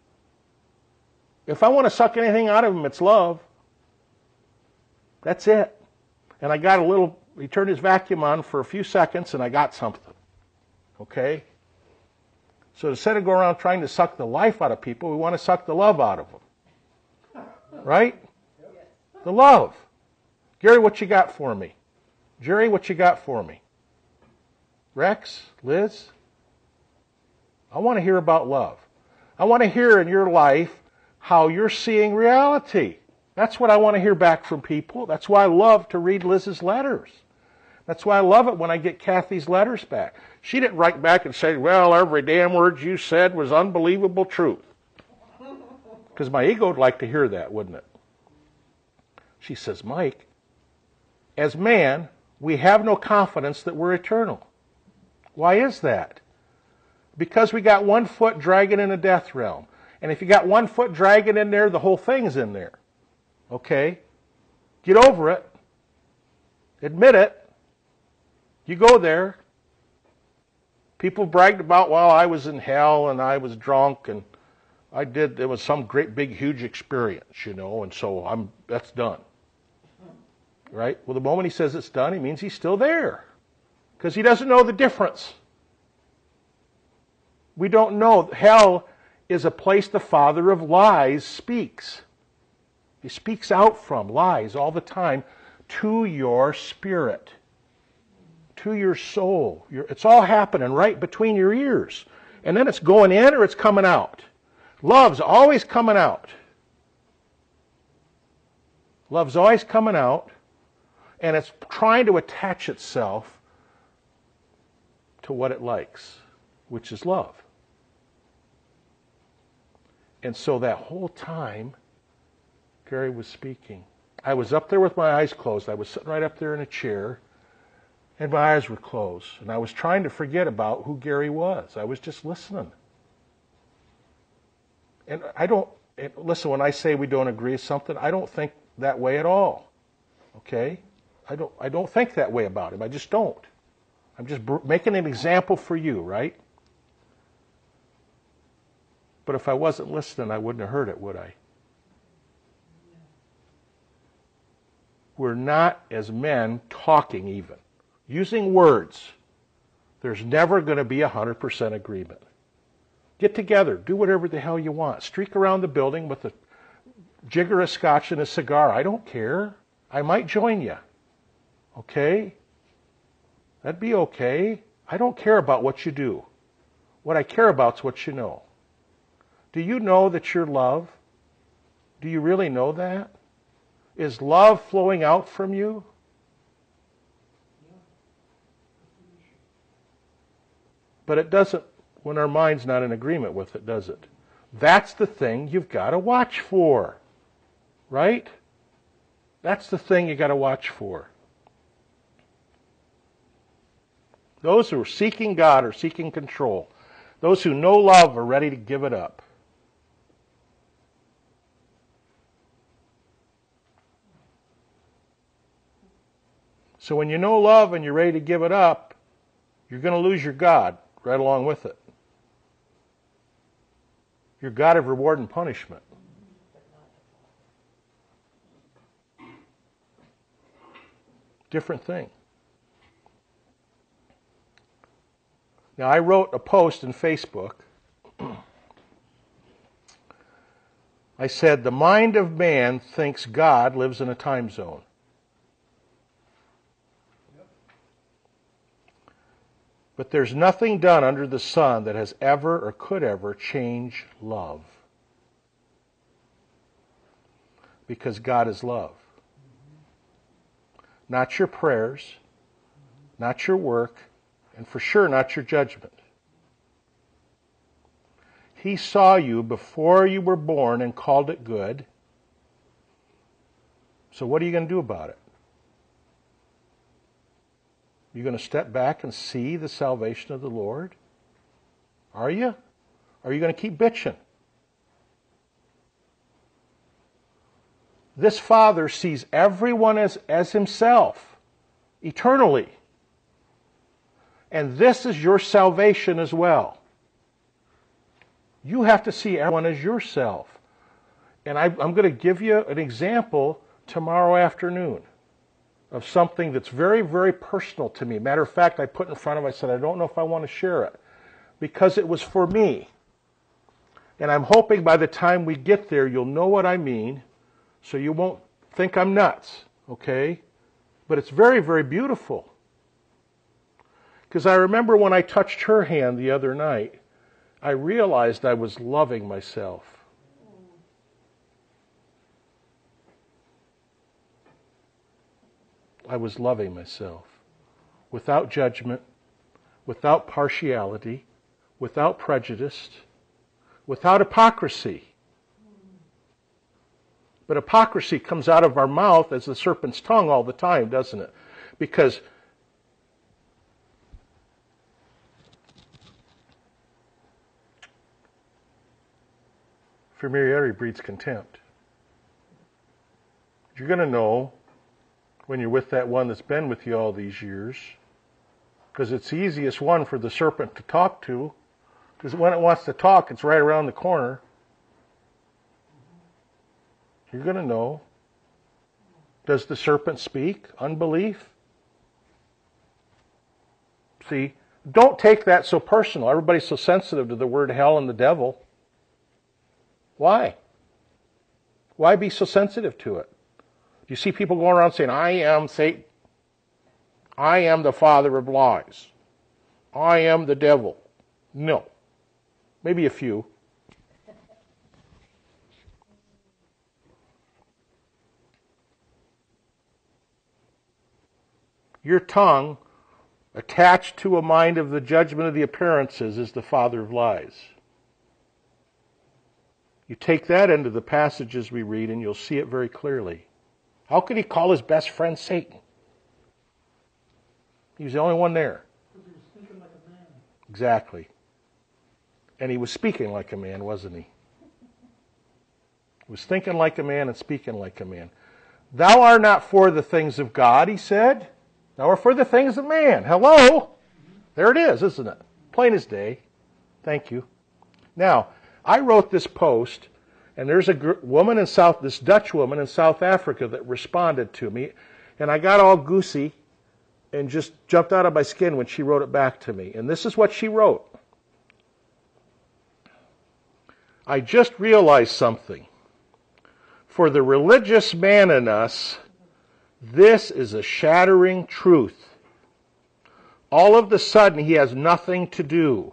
If I want to suck anything out of him, it's love. That's it. And I got a little, he turned his vacuum on for a few seconds and I got something. Okay? So instead of going around trying to suck the life out of people, we want to suck the love out of them. Right? The love. Gary, what you got for me? Jerry, what you got for me? Rex, Liz? I want to hear about love. I want to hear in your life how you're seeing reality. That's what I want to hear back from people. That's why I love to read Liz's letters. That's why I love it when I get Kathy's letters back. She didn't write back and say, well, every damn word you said was unbelievable truth. Because my ego would like to hear that, wouldn't it? She says, Mike, as man, we have no confidence that we're eternal. Why is that? Because we got one foot dragging in a death realm. And if you got one foot dragging in there, the whole thing's in there. Okay? Get over it. Admit it. You go there. People bragged about, well, I was in hell and I was drunk and I did, it was some great big huge experience, you know, and so I'm that's done. Right? Well, the moment he says it's done, he means he's still there. Because he doesn't know the difference. We don't know. Hell is a place the father of lies speaks. He speaks out from lies all the time to your spirit, to your soul. Your, it's all happening right between your ears. And then it's going in or it's coming out. Love's always coming out. Love's always coming out. And it's trying to attach itself to what it likes, which is love. And so that whole time, Gary was speaking. I was up there with my eyes closed. I was sitting right up there in a chair, and my eyes were closed. And I was trying to forget about who Gary was. I was just listening. And I don't, listen, when I say we don't agree with something, I don't think that way at all. Okay? I don't, I don't think that way about him. I just don't. I'm just making an example for you, right? But if I wasn't listening, I wouldn't have heard it, would I? We're not, as men, talking even. Using words. There's never going to be one hundred percent agreement. Get together. Do whatever the hell you want. Streak around the building with a jigger of scotch and a cigar. I don't care. I might join you. Okay? That'd be okay. I don't care about what you do. What I care about is what you know. Do you know that you're love? Do you really know that? Is love flowing out from you? But it doesn't when our mind's not in agreement with it, does it? That's the thing you've got to watch for. Right? That's the thing you've got to watch for. Those who are seeking God are seeking control. Those who know love are ready to give it up. So when you know love and you're ready to give it up, you're going to lose your God right along with it. Your God of reward and punishment. Different thing. Now, I wrote a post in Facebook. I said, the mind of man thinks God lives in a time zone. But there's nothing done under the sun that has ever or could ever change love. Because God is love. Not your prayers, not your work, and for sure not your judgment. He saw you before you were born and called it good. So what are you going to do about it? You're going to step back and see the salvation of the Lord? Are you? Or are you going to keep bitching? This Father sees everyone as, as himself, eternally. And this is your salvation as well. You have to see everyone as yourself. And I, I'm going to give you an example tomorrow afternoon of something that's very, very personal to me. Matter of fact, I put in front of him, I said, I don't know if I want to share it. Because it was for me. And I'm hoping by the time we get there, you'll know what I mean, so you won't think I'm nuts, okay? But it's very, very beautiful. Because I remember when I touched her hand the other night, I realized I was loving myself. I was loving myself. Without judgment, without partiality, without prejudice, without hypocrisy. But hypocrisy comes out of our mouth as the serpent's tongue all the time, doesn't it? Because familiarity breeds contempt. You're going to know when you're with that one that's been with you all these years, because it's the easiest one for the serpent to talk to, because when it wants to talk, it's right around the corner. You're going to know. Does the serpent speak? Unbelief? See, don't take that so personal. Everybody's so sensitive to the word hell and the devil. Why? Why be so sensitive to it? Do you see people going around saying, I am Satan. I am the father of lies. I am the devil. No. Maybe a few. Your tongue, attached to a mind of the judgment of the appearances, is the father of lies. You take that into the passages we read and you'll see it very clearly. How could he call his best friend Satan? He was the only one there. Because he was thinking like a man. Exactly. And he was speaking like a man, wasn't he? He was thinking like a man and speaking like a man. Thou art not for the things of God, he said. Thou art for the things of man. Hello? There it is, isn't it? Plain as day. Thank you. Now, I wrote this post, and there's a gr- woman in South, this Dutch woman in South Africa that responded to me, and I got all goosey and just jumped out of my skin when she wrote it back to me. And this is what she wrote. I just realized something. For the religious man in us, this is a shattering truth. All of a sudden, he has nothing to do.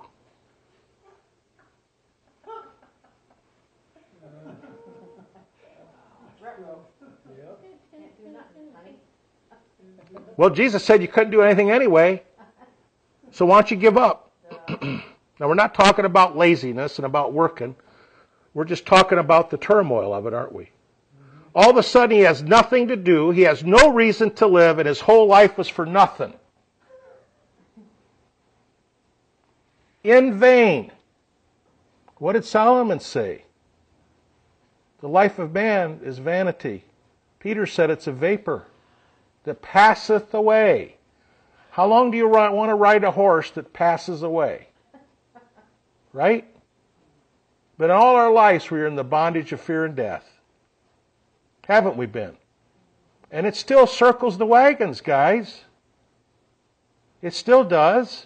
Well, Jesus said you couldn't do anything anyway, so why don't you give up? Now, we're not talking about laziness and about working. We're just talking about the turmoil of it, aren't we? All of a sudden, he has nothing to do. He has no reason to live, and his whole life was for nothing. In vain. What did Solomon say? The life of man is vanity. Peter said it's a vapor that passeth away. How long do you want to ride a horse that passes away? Right? But in all our lives we are in the bondage of fear and death. Haven't we been? And it still circles the wagons, guys. It still does.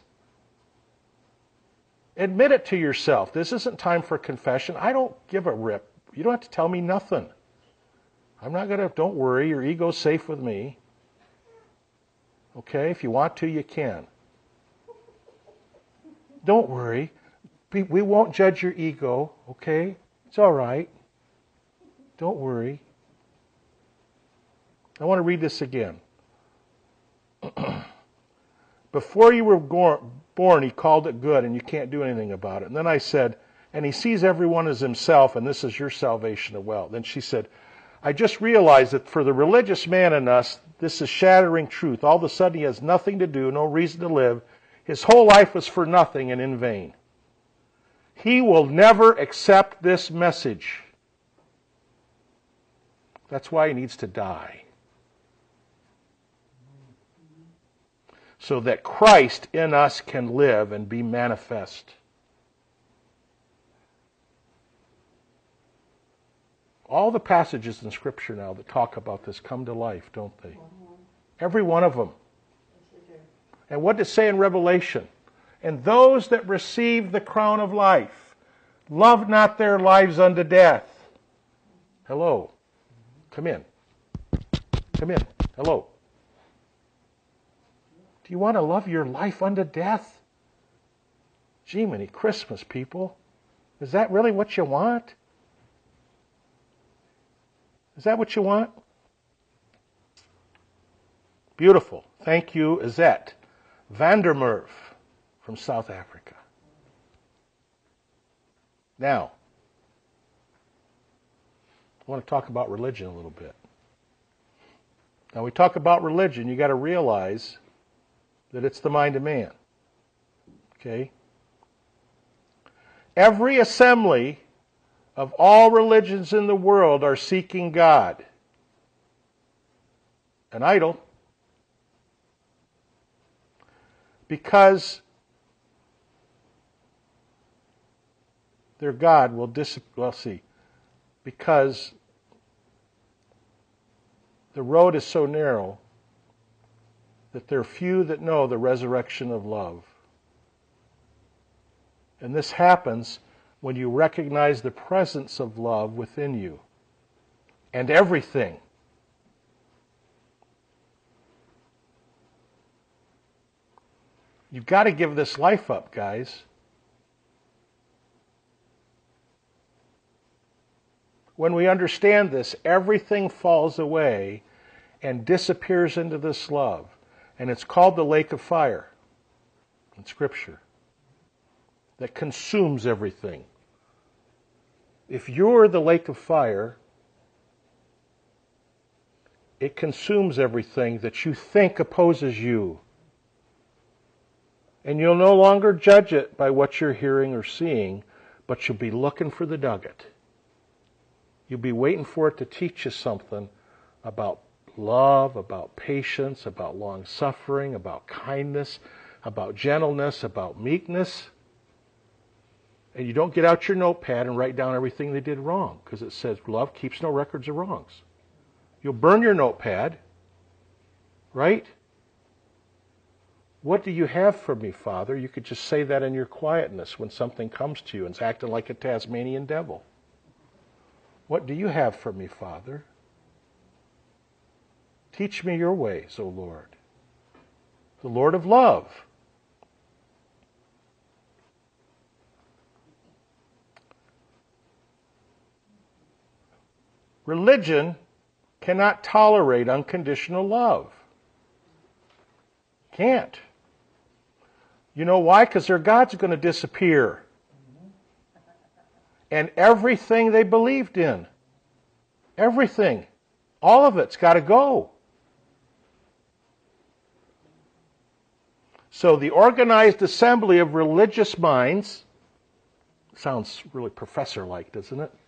Admit it to yourself. This isn't time for confession. I don't give a rip. You don't have to tell me nothing. I'm not going to, don't worry, your ego's safe with me. Okay, if you want to, you can. Don't worry. We won't judge your ego, okay? It's all right. Don't worry. I want to read this again. Before you were born, he called it good, and you can't do anything about it. And then I said, and he sees everyone as himself, and this is your salvation as well. Then she said, I just realized that for the religious man in us, this is shattering truth. All of a sudden he has nothing to do, no reason to live. His whole life was for nothing and in vain. He will never accept this message. That's why he needs to die. So that Christ in us can live and be manifest. All the passages in Scripture now that talk about this come to life, don't they? Mm-hmm. Every one of them. Yes, and what does it say in Revelation? And those that receive the crown of life love not their lives unto death. Hello. Come in. Come in. Hello. Do you want to love your life unto death? Gee, many Christmas, people. Is that really what you want? Is that what you want? Beautiful. Thank you, Izette Vandermerve from South Africa. Now, I want to talk about religion a little bit. Now, we talk about religion, you got to realize that it's the mind of man. Okay? Every assembly of all religions in the world are seeking God. An idol. Because their God will dis... Well, see. Because the road is so narrow that there are few that know the resurrection of love. And this happens when you recognize the presence of love within you and everything. You've got to give this life up, guys. When we understand this, everything falls away and disappears into this love. And it's called the lake of fire in Scripture. That consumes everything. If you're the lake of fire, it consumes everything that you think opposes you. And you'll no longer judge it by what you're hearing or seeing, but you'll be looking for the nugget. You'll be waiting for it to teach you something about love, about patience, about long suffering, about kindness, about gentleness, about meekness. And you don't get out your notepad and write down everything they did wrong, because it says love keeps no records of wrongs. You'll burn your notepad, right? What do you have for me, Father? You could just say that in your quietness when something comes to you and it's acting like a Tasmanian devil. What do you have for me, Father? Teach me your ways, O Lord. The Lord of love. Religion cannot tolerate unconditional love. Can't. You know why? Because their God's going to disappear. And everything they believed in, everything, all of it's got to go. So the organized assembly of religious minds, sounds really professor-like, doesn't it?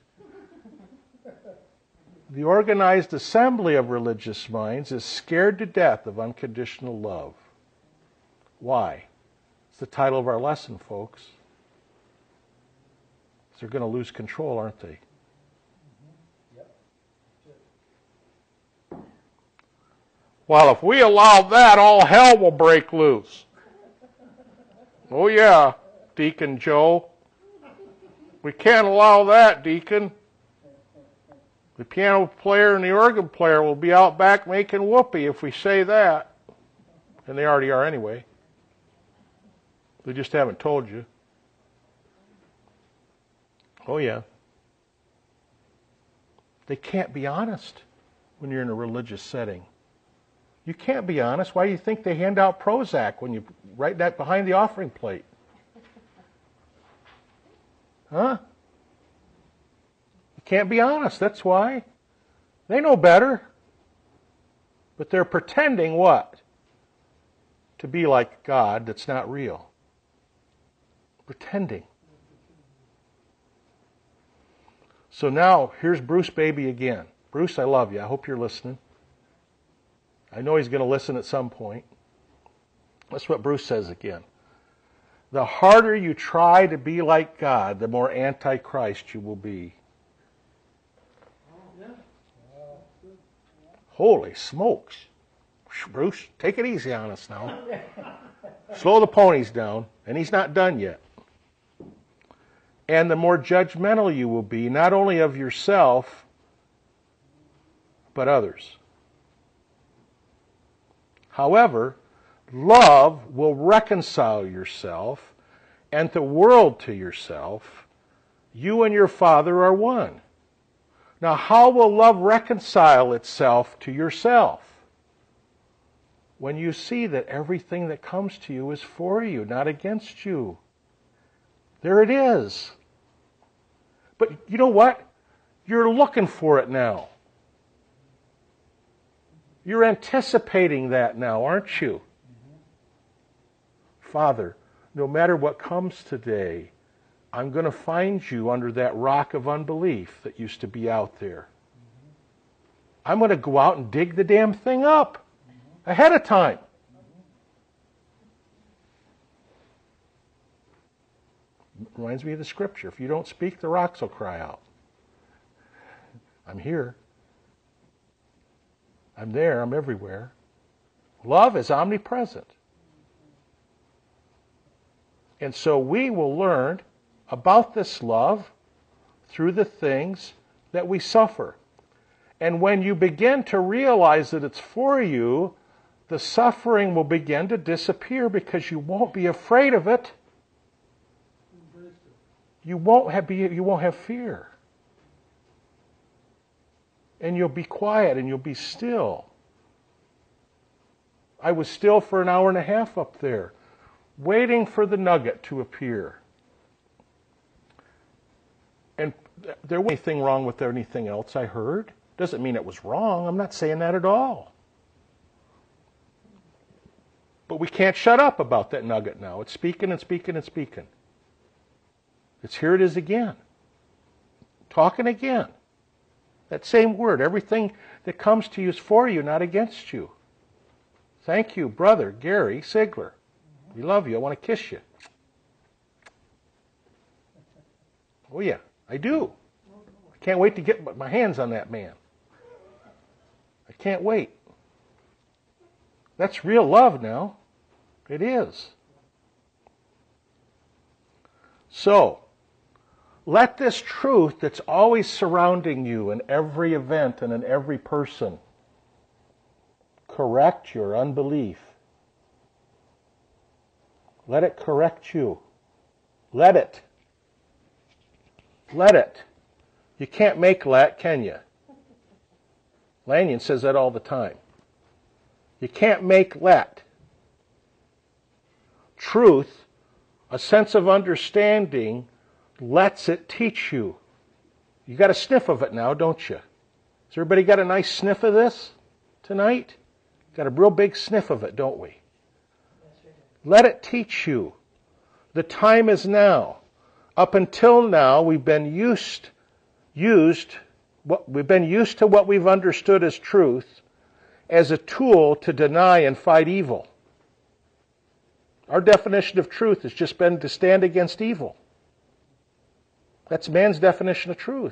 The organized assembly of religious minds is scared to death of unconditional love. Why? It's the title of our lesson, folks. They're going to lose control, aren't they? Well, if we allow that, all hell will break loose. Oh, yeah, Deacon Joe. We can't allow that, Deacon. The piano player and the organ player will be out back making whoopee if we say that. And they already are anyway. They just haven't told you. Oh, yeah. They can't be honest when you're in a religious setting. You can't be honest. Why do you think they hand out Prozac when you write that behind the offering plate? Huh? You can't be honest. That's why. They know better. But they're pretending what? To be like God that's not real. Pretending. So now, here's Bruce Baby again. Bruce, I love you. I hope you're listening. I know he's going to listen at some point. That's what Bruce says again. The harder you try to be like God, the more antichrist you will be. Holy smokes. Bruce, take it easy on us now. Slow the ponies down, and he's not done yet. And the more judgmental you will be, not only of yourself, but others. However, love will reconcile yourself and the world to yourself. You and your Father are one. Now, how will love reconcile itself to yourself? When you see that everything that comes to you is for you, not against you. There it is. But you know what? You're looking for it now. You're anticipating that now, aren't you? Father, no matter what comes today, I'm going to find you under that rock of unbelief that used to be out there. I'm going to go out and dig the damn thing up ahead of time. Reminds me of the scripture. If you don't speak, the rocks will cry out. I'm here. I'm there. I'm everywhere. Love is omnipresent. And so we will learn about this love through the things that we suffer. And when you begin to realize that it's for you, the suffering will begin to disappear because you won't be afraid of it. You won't have, be, you won't have fear. And you'll be quiet and you'll be still. I was still for an hour and a half up there, waiting for the nugget to appear. And there wasn't anything wrong with anything else I heard. Doesn't mean it was wrong. I'm not saying that at all. But we can't shut up about that nugget now. It's speaking and speaking and speaking. It's here it is again. Talking again. That same word. Everything that comes to you is for you, not against you. Thank you, brother Gary Sigler. We love you. I want to kiss you. Oh yeah, I do. I can't wait to get my hands on that man. I can't wait. That's real love now. It is. So, let this truth that's always surrounding you in every event and in every person correct your unbelief. Let it correct you. Let it. Let it. You can't make let, can you? Lanyon says that all the time. You can't make let. Truth, a sense of understanding, lets it teach you. You got a sniff of it now, don't you? Has everybody got a nice sniff of this tonight? Got a real big sniff of it, don't we? Let it teach you. The time is now. Up until now, we've been used, used, what, we've been used to what we've understood as truth as a tool to deny and fight evil. Our definition of truth has just been to stand against evil. That's man's definition of truth.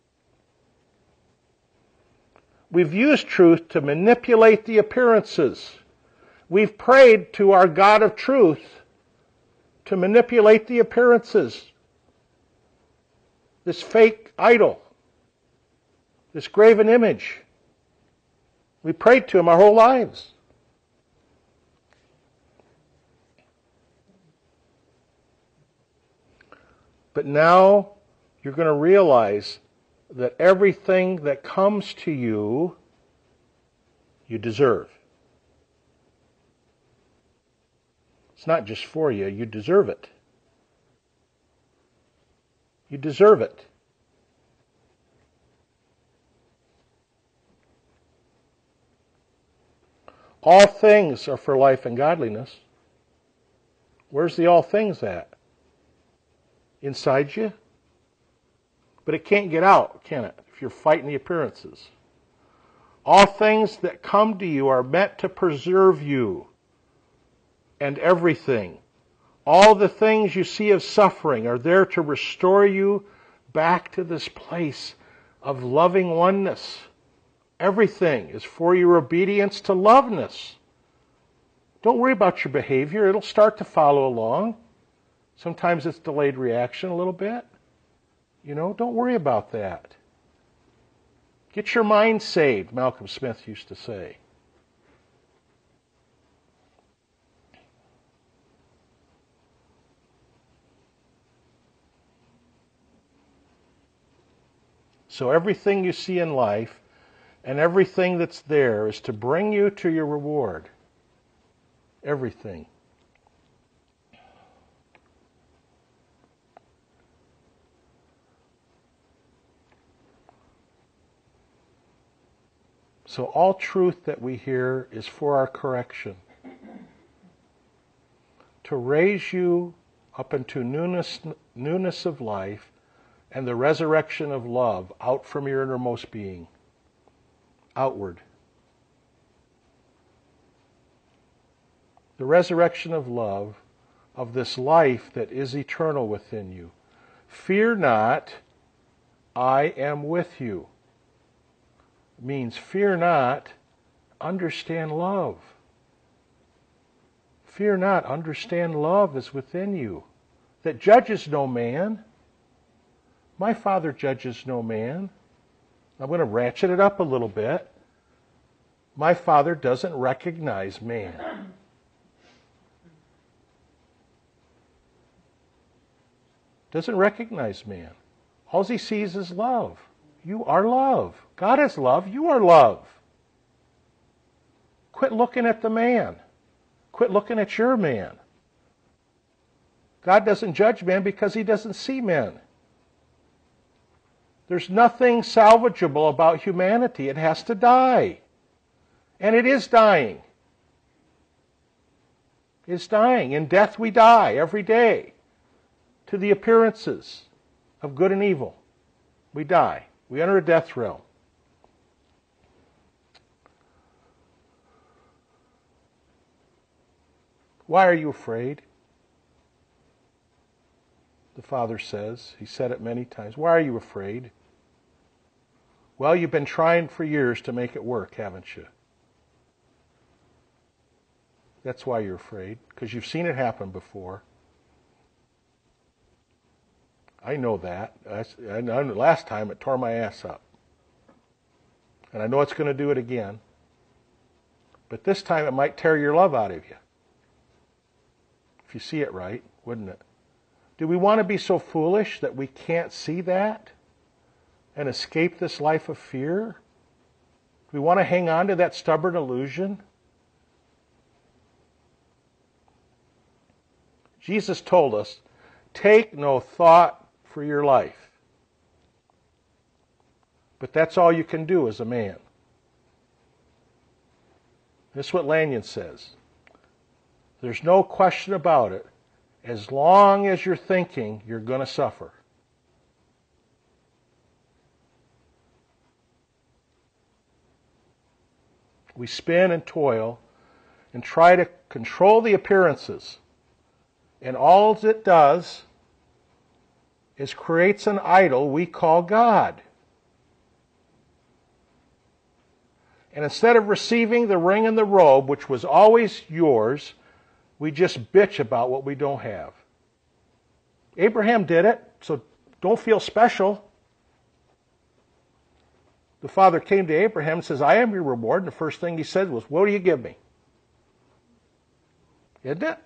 We've used truth to manipulate the appearances. We've prayed to our God of truth to manipulate the appearances. This fake idol, this graven image. We prayed to him our whole lives. But now you're going to realize that everything that comes to you, you deserve. It's not just for you, you deserve it. You deserve it. All things are for life and godliness. Where's the all things at? Inside you? But it can't get out, can it? If you're fighting the appearances. All things that come to you are meant to preserve you. And everything. All the things you see of suffering are there to restore you back to this place of loving oneness. Everything is for your obedience to loveness. Don't worry about your behavior. It'll start to follow along. Sometimes it's delayed reaction a little bit. You know, don't worry about that. Get your mind saved, Malcolm Smith used to say. So everything you see in life and everything that's there is to bring you to your reward. Everything. So all truth that we hear is for our correction. To raise you up into newness, newness of life and the resurrection of love out from your innermost being. Outward. The resurrection of love, of this life that is eternal within you. Fear not, I am with you. Means fear not, understand love. Fear not, understand love is within you, that judges no man. My Father judges no man. I'm going to ratchet it up a little bit. My Father doesn't recognize man. Doesn't recognize man. All he sees is love. You are love. God is love. You are love. Quit looking at the man. Quit looking at your man. God doesn't judge man because he doesn't see men. There's nothing salvageable about humanity. It has to die. And it is dying. It's dying. In death we die every day. To the appearances of good and evil. We die. We enter a death realm. Why are you afraid? The Father says. He said it many times. Why are you afraid? Well, you've been trying for years to make it work, haven't you? That's why you're afraid, because you've seen it happen before. I know that. I, I, last time it tore my ass up. And I know it's going to do it again. But this time it might tear your love out of you. If you see it right, wouldn't it? Do we want to be so foolish that we can't see that and escape this life of fear? Do we want to hang on to that stubborn illusion? Jesus told us, take no thought for your life. But that's all you can do as a man. This is what Lanyon says. There's no question about it. As long as you're thinking, you're going to suffer. We spin and toil and try to control the appearances. And all it does is creates an idol we call God. And instead of receiving the ring and the robe, which was always yours, we just bitch about what we don't have. Abraham did it, so don't feel special. The father came to Abraham and says, I am your reward. And the first thing he said was, what do you give me? Isn't it?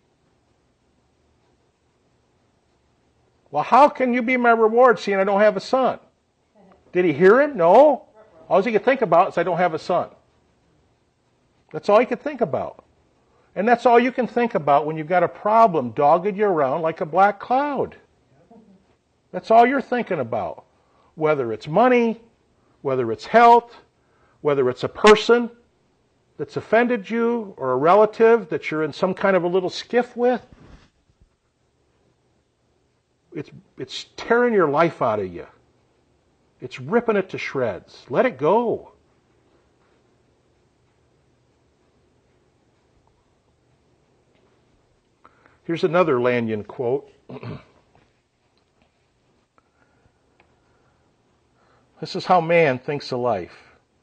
Well, how can you be my reward seeing I don't have a son? Did he hear him? No. All he could think about is I don't have a son. That's all he could think about. And that's all you can think about when you've got a problem dogging you around like a black cloud. That's all you're thinking about. Whether it's money, whether it's health, whether it's a person that's offended you or a relative that you're in some kind of a little skiff with. It's, it's tearing your life out of you. It's ripping it to shreds. Let it go. Here's another Lanyon quote. This is how man thinks of life.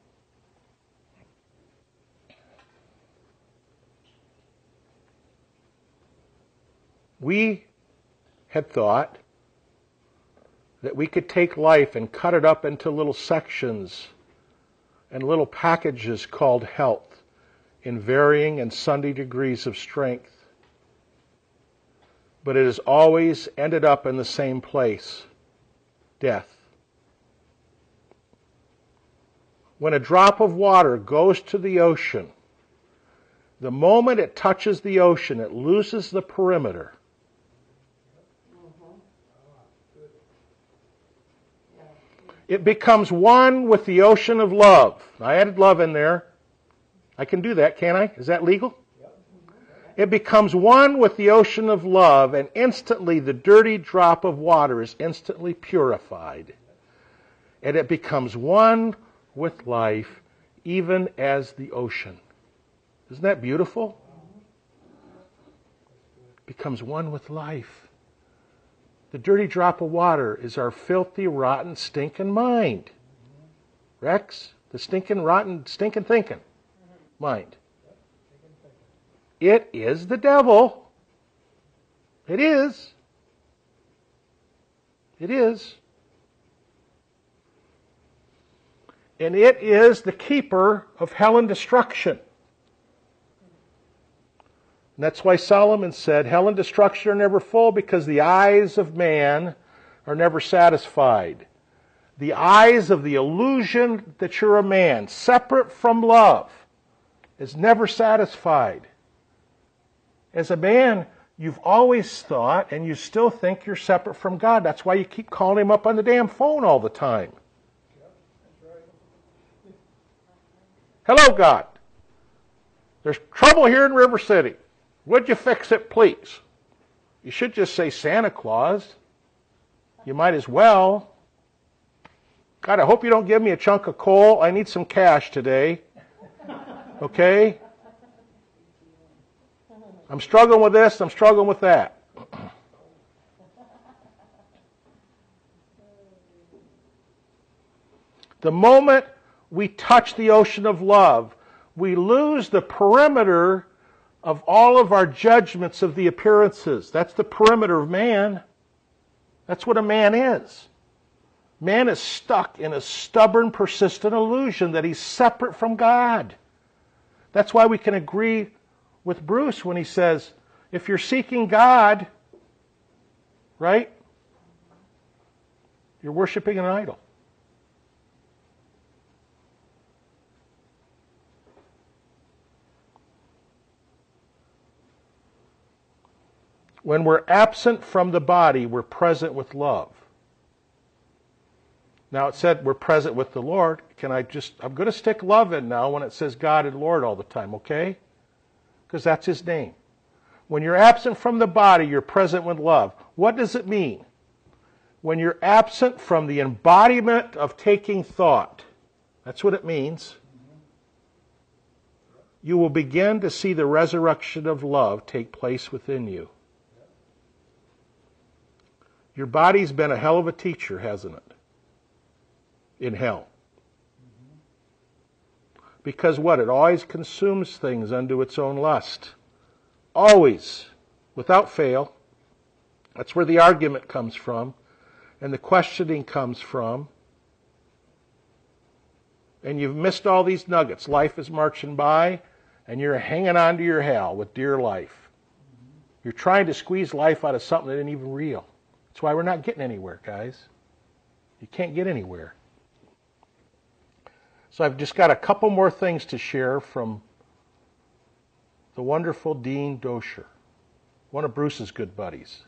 We had thought that we could take life and cut it up into little sections and little packages called health in varying and sundry degrees of strength. But it has always ended up in the same place, death. When a drop of water goes to the ocean, the moment it touches the ocean, it loses the perimeter. It becomes one with the ocean of love. I added love in there. I can do that, can't I? Is that legal? It becomes one with the ocean of love, and instantly the dirty drop of water is instantly purified. And it becomes one with life, even as the ocean. Isn't that beautiful? It becomes one with life. The dirty drop of water is our filthy, rotten, stinking mind. Rex, the stinking, rotten, stinking thinking mind. It is the devil. It is. It is. And it is the keeper of hell and destruction. And that's why Solomon said, hell and destruction are never full because the eyes of man are never satisfied. The eyes of the illusion that you're a man, separate from love, is never satisfied. As a man, you've always thought and you still think you're separate from God. That's why you keep calling him up on the damn phone all the time. Hello, God. There's trouble here in River City. Would you fix it, please? You should just say Santa Claus. You might as well. God, I hope you don't give me a chunk of coal. I need some cash today. Okay? I'm struggling with this. I'm struggling with that. The moment we touch the ocean of love, we lose the perimeter of all of our judgments of the appearances. That's the perimeter of man. That's what a man is. Man is stuck in a stubborn, persistent illusion that he's separate from God. That's why we can agree with Bruce when he says, if you're seeking God, right, you're worshiping an idol. When we're absent from the body, we're present with love. Now it said we're present with the Lord. Can I just, I'm going to stick love in now when it says God and Lord all the time, okay? Because that's his name. When you're absent from the body, you're present with love. What does it mean? When you're absent from the embodiment of taking thought, that's what it means. You will begin to see the resurrection of love take place within you. Your body's been a hell of a teacher, hasn't it? In hell. Because what? It always consumes things unto its own lust. Always. Without fail. That's where the argument comes from. And the questioning comes from. And you've missed all these nuggets. Life is marching by, and you're hanging on to your hell with dear life. You're trying to squeeze life out of something that isn't even real. That's why we're not getting anywhere, guys. You can't get anywhere. So I've just got a couple more things to share from the wonderful Dean Dosher, one of Bruce's good buddies.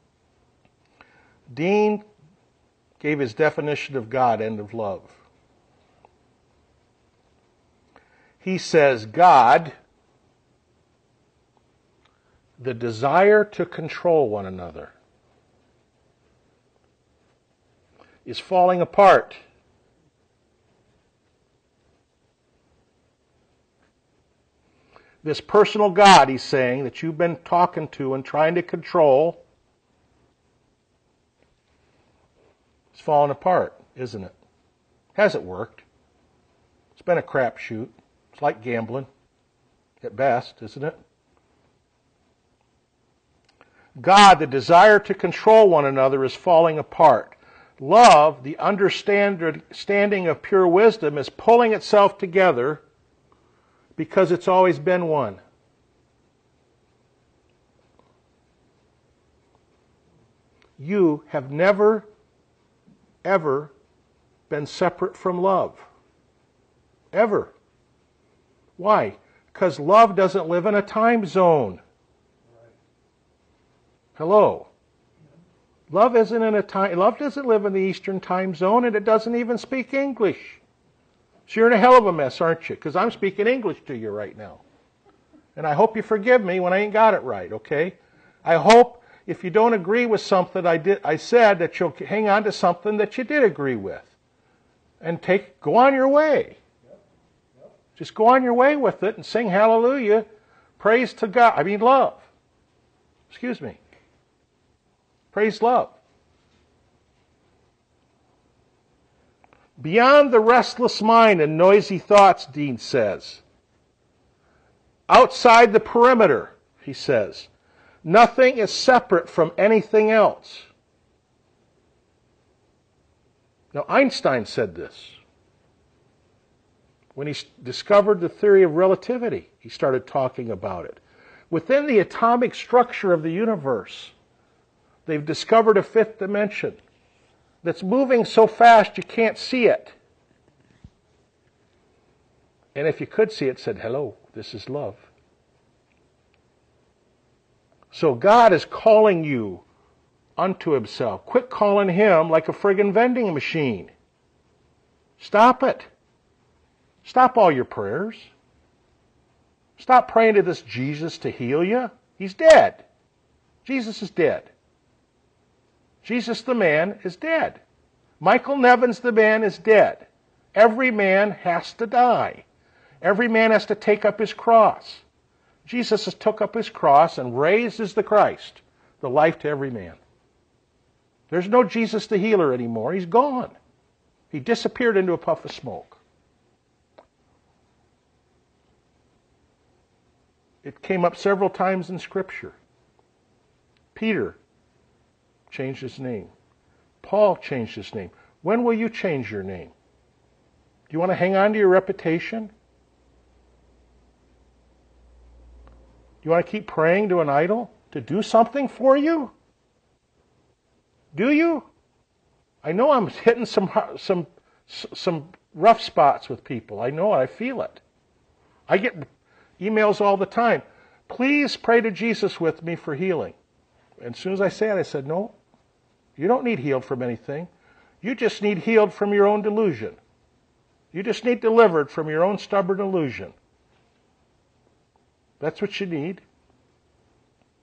Dean gave his definition of God and of love. He says, God, the desire to control one another, is falling apart. This personal God, he's saying, that you've been talking to and trying to control, is falling apart, isn't it? Hasn't worked. It's been a crapshoot. It's like gambling, at best, isn't it? God, the desire to control one another, is falling apart. Love, the understanding of pure wisdom, is pulling itself together because it's always been one. You have never, ever been separate from love. Ever. Why? Because love doesn't live in a time zone. Hello. Love isn't in a time, love doesn't live in the Eastern time zone, and it doesn't even speak English. So you're in a hell of a mess, aren't you? Because I'm speaking English to you right now. And I hope you forgive me when I ain't got it right, okay? I hope if you don't agree with something I did, I said, that you'll hang on to something that you did agree with. And take, go on your way. Just go on your way with it and sing hallelujah, praise to God. I mean love. Excuse me. Praise love. Beyond the restless mind and noisy thoughts, Dean says. Outside the perimeter, he says. Nothing is separate from anything else. Now, Einstein said this. When he discovered the theory of relativity, he started talking about it. Within the atomic structure of the universe, they've discovered a fifth dimension that's moving so fast you can't see it. And if you could see it, said, hello, this is love. So God is calling you unto himself. Quit calling him like a friggin' vending machine. Stop it. Stop all your prayers. Stop praying to this Jesus to heal you. He's dead. Jesus is dead. Jesus the man is dead. Michael Nevins the man is dead. Every man has to die. Every man has to take up his cross. Jesus has took up his cross and raised as the Christ, the life to every man. There's no Jesus the healer anymore. He's gone. He disappeared into a puff of smoke. It came up several times in Scripture. Peter changed his name. Paul changed his name. When will you change your name? Do you want to hang on to your reputation? Do you want to keep praying to an idol to do something for you? Do you? I know I'm hitting some some some rough spots with people. I know it. I feel it. I get emails all the time. Please pray to Jesus with me for healing. And as soon as I say it, I said, no, you don't need healed from anything. You just need healed from your own delusion. You just need delivered from your own stubborn illusion. That's what you need.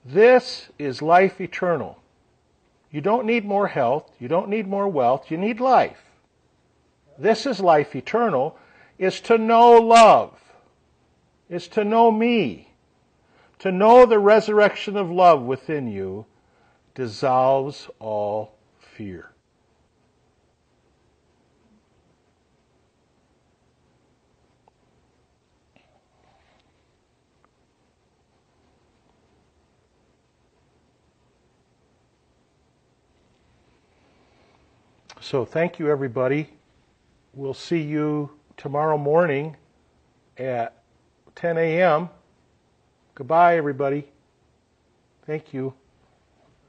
This is life eternal. You don't need more health. You don't need more wealth. You need life. This is life eternal, is to know love, is to know me. To know the resurrection of love within you dissolves all fear. So thank you, everybody. We'll see you tomorrow morning at ten a.m. Goodbye, everybody. Thank you.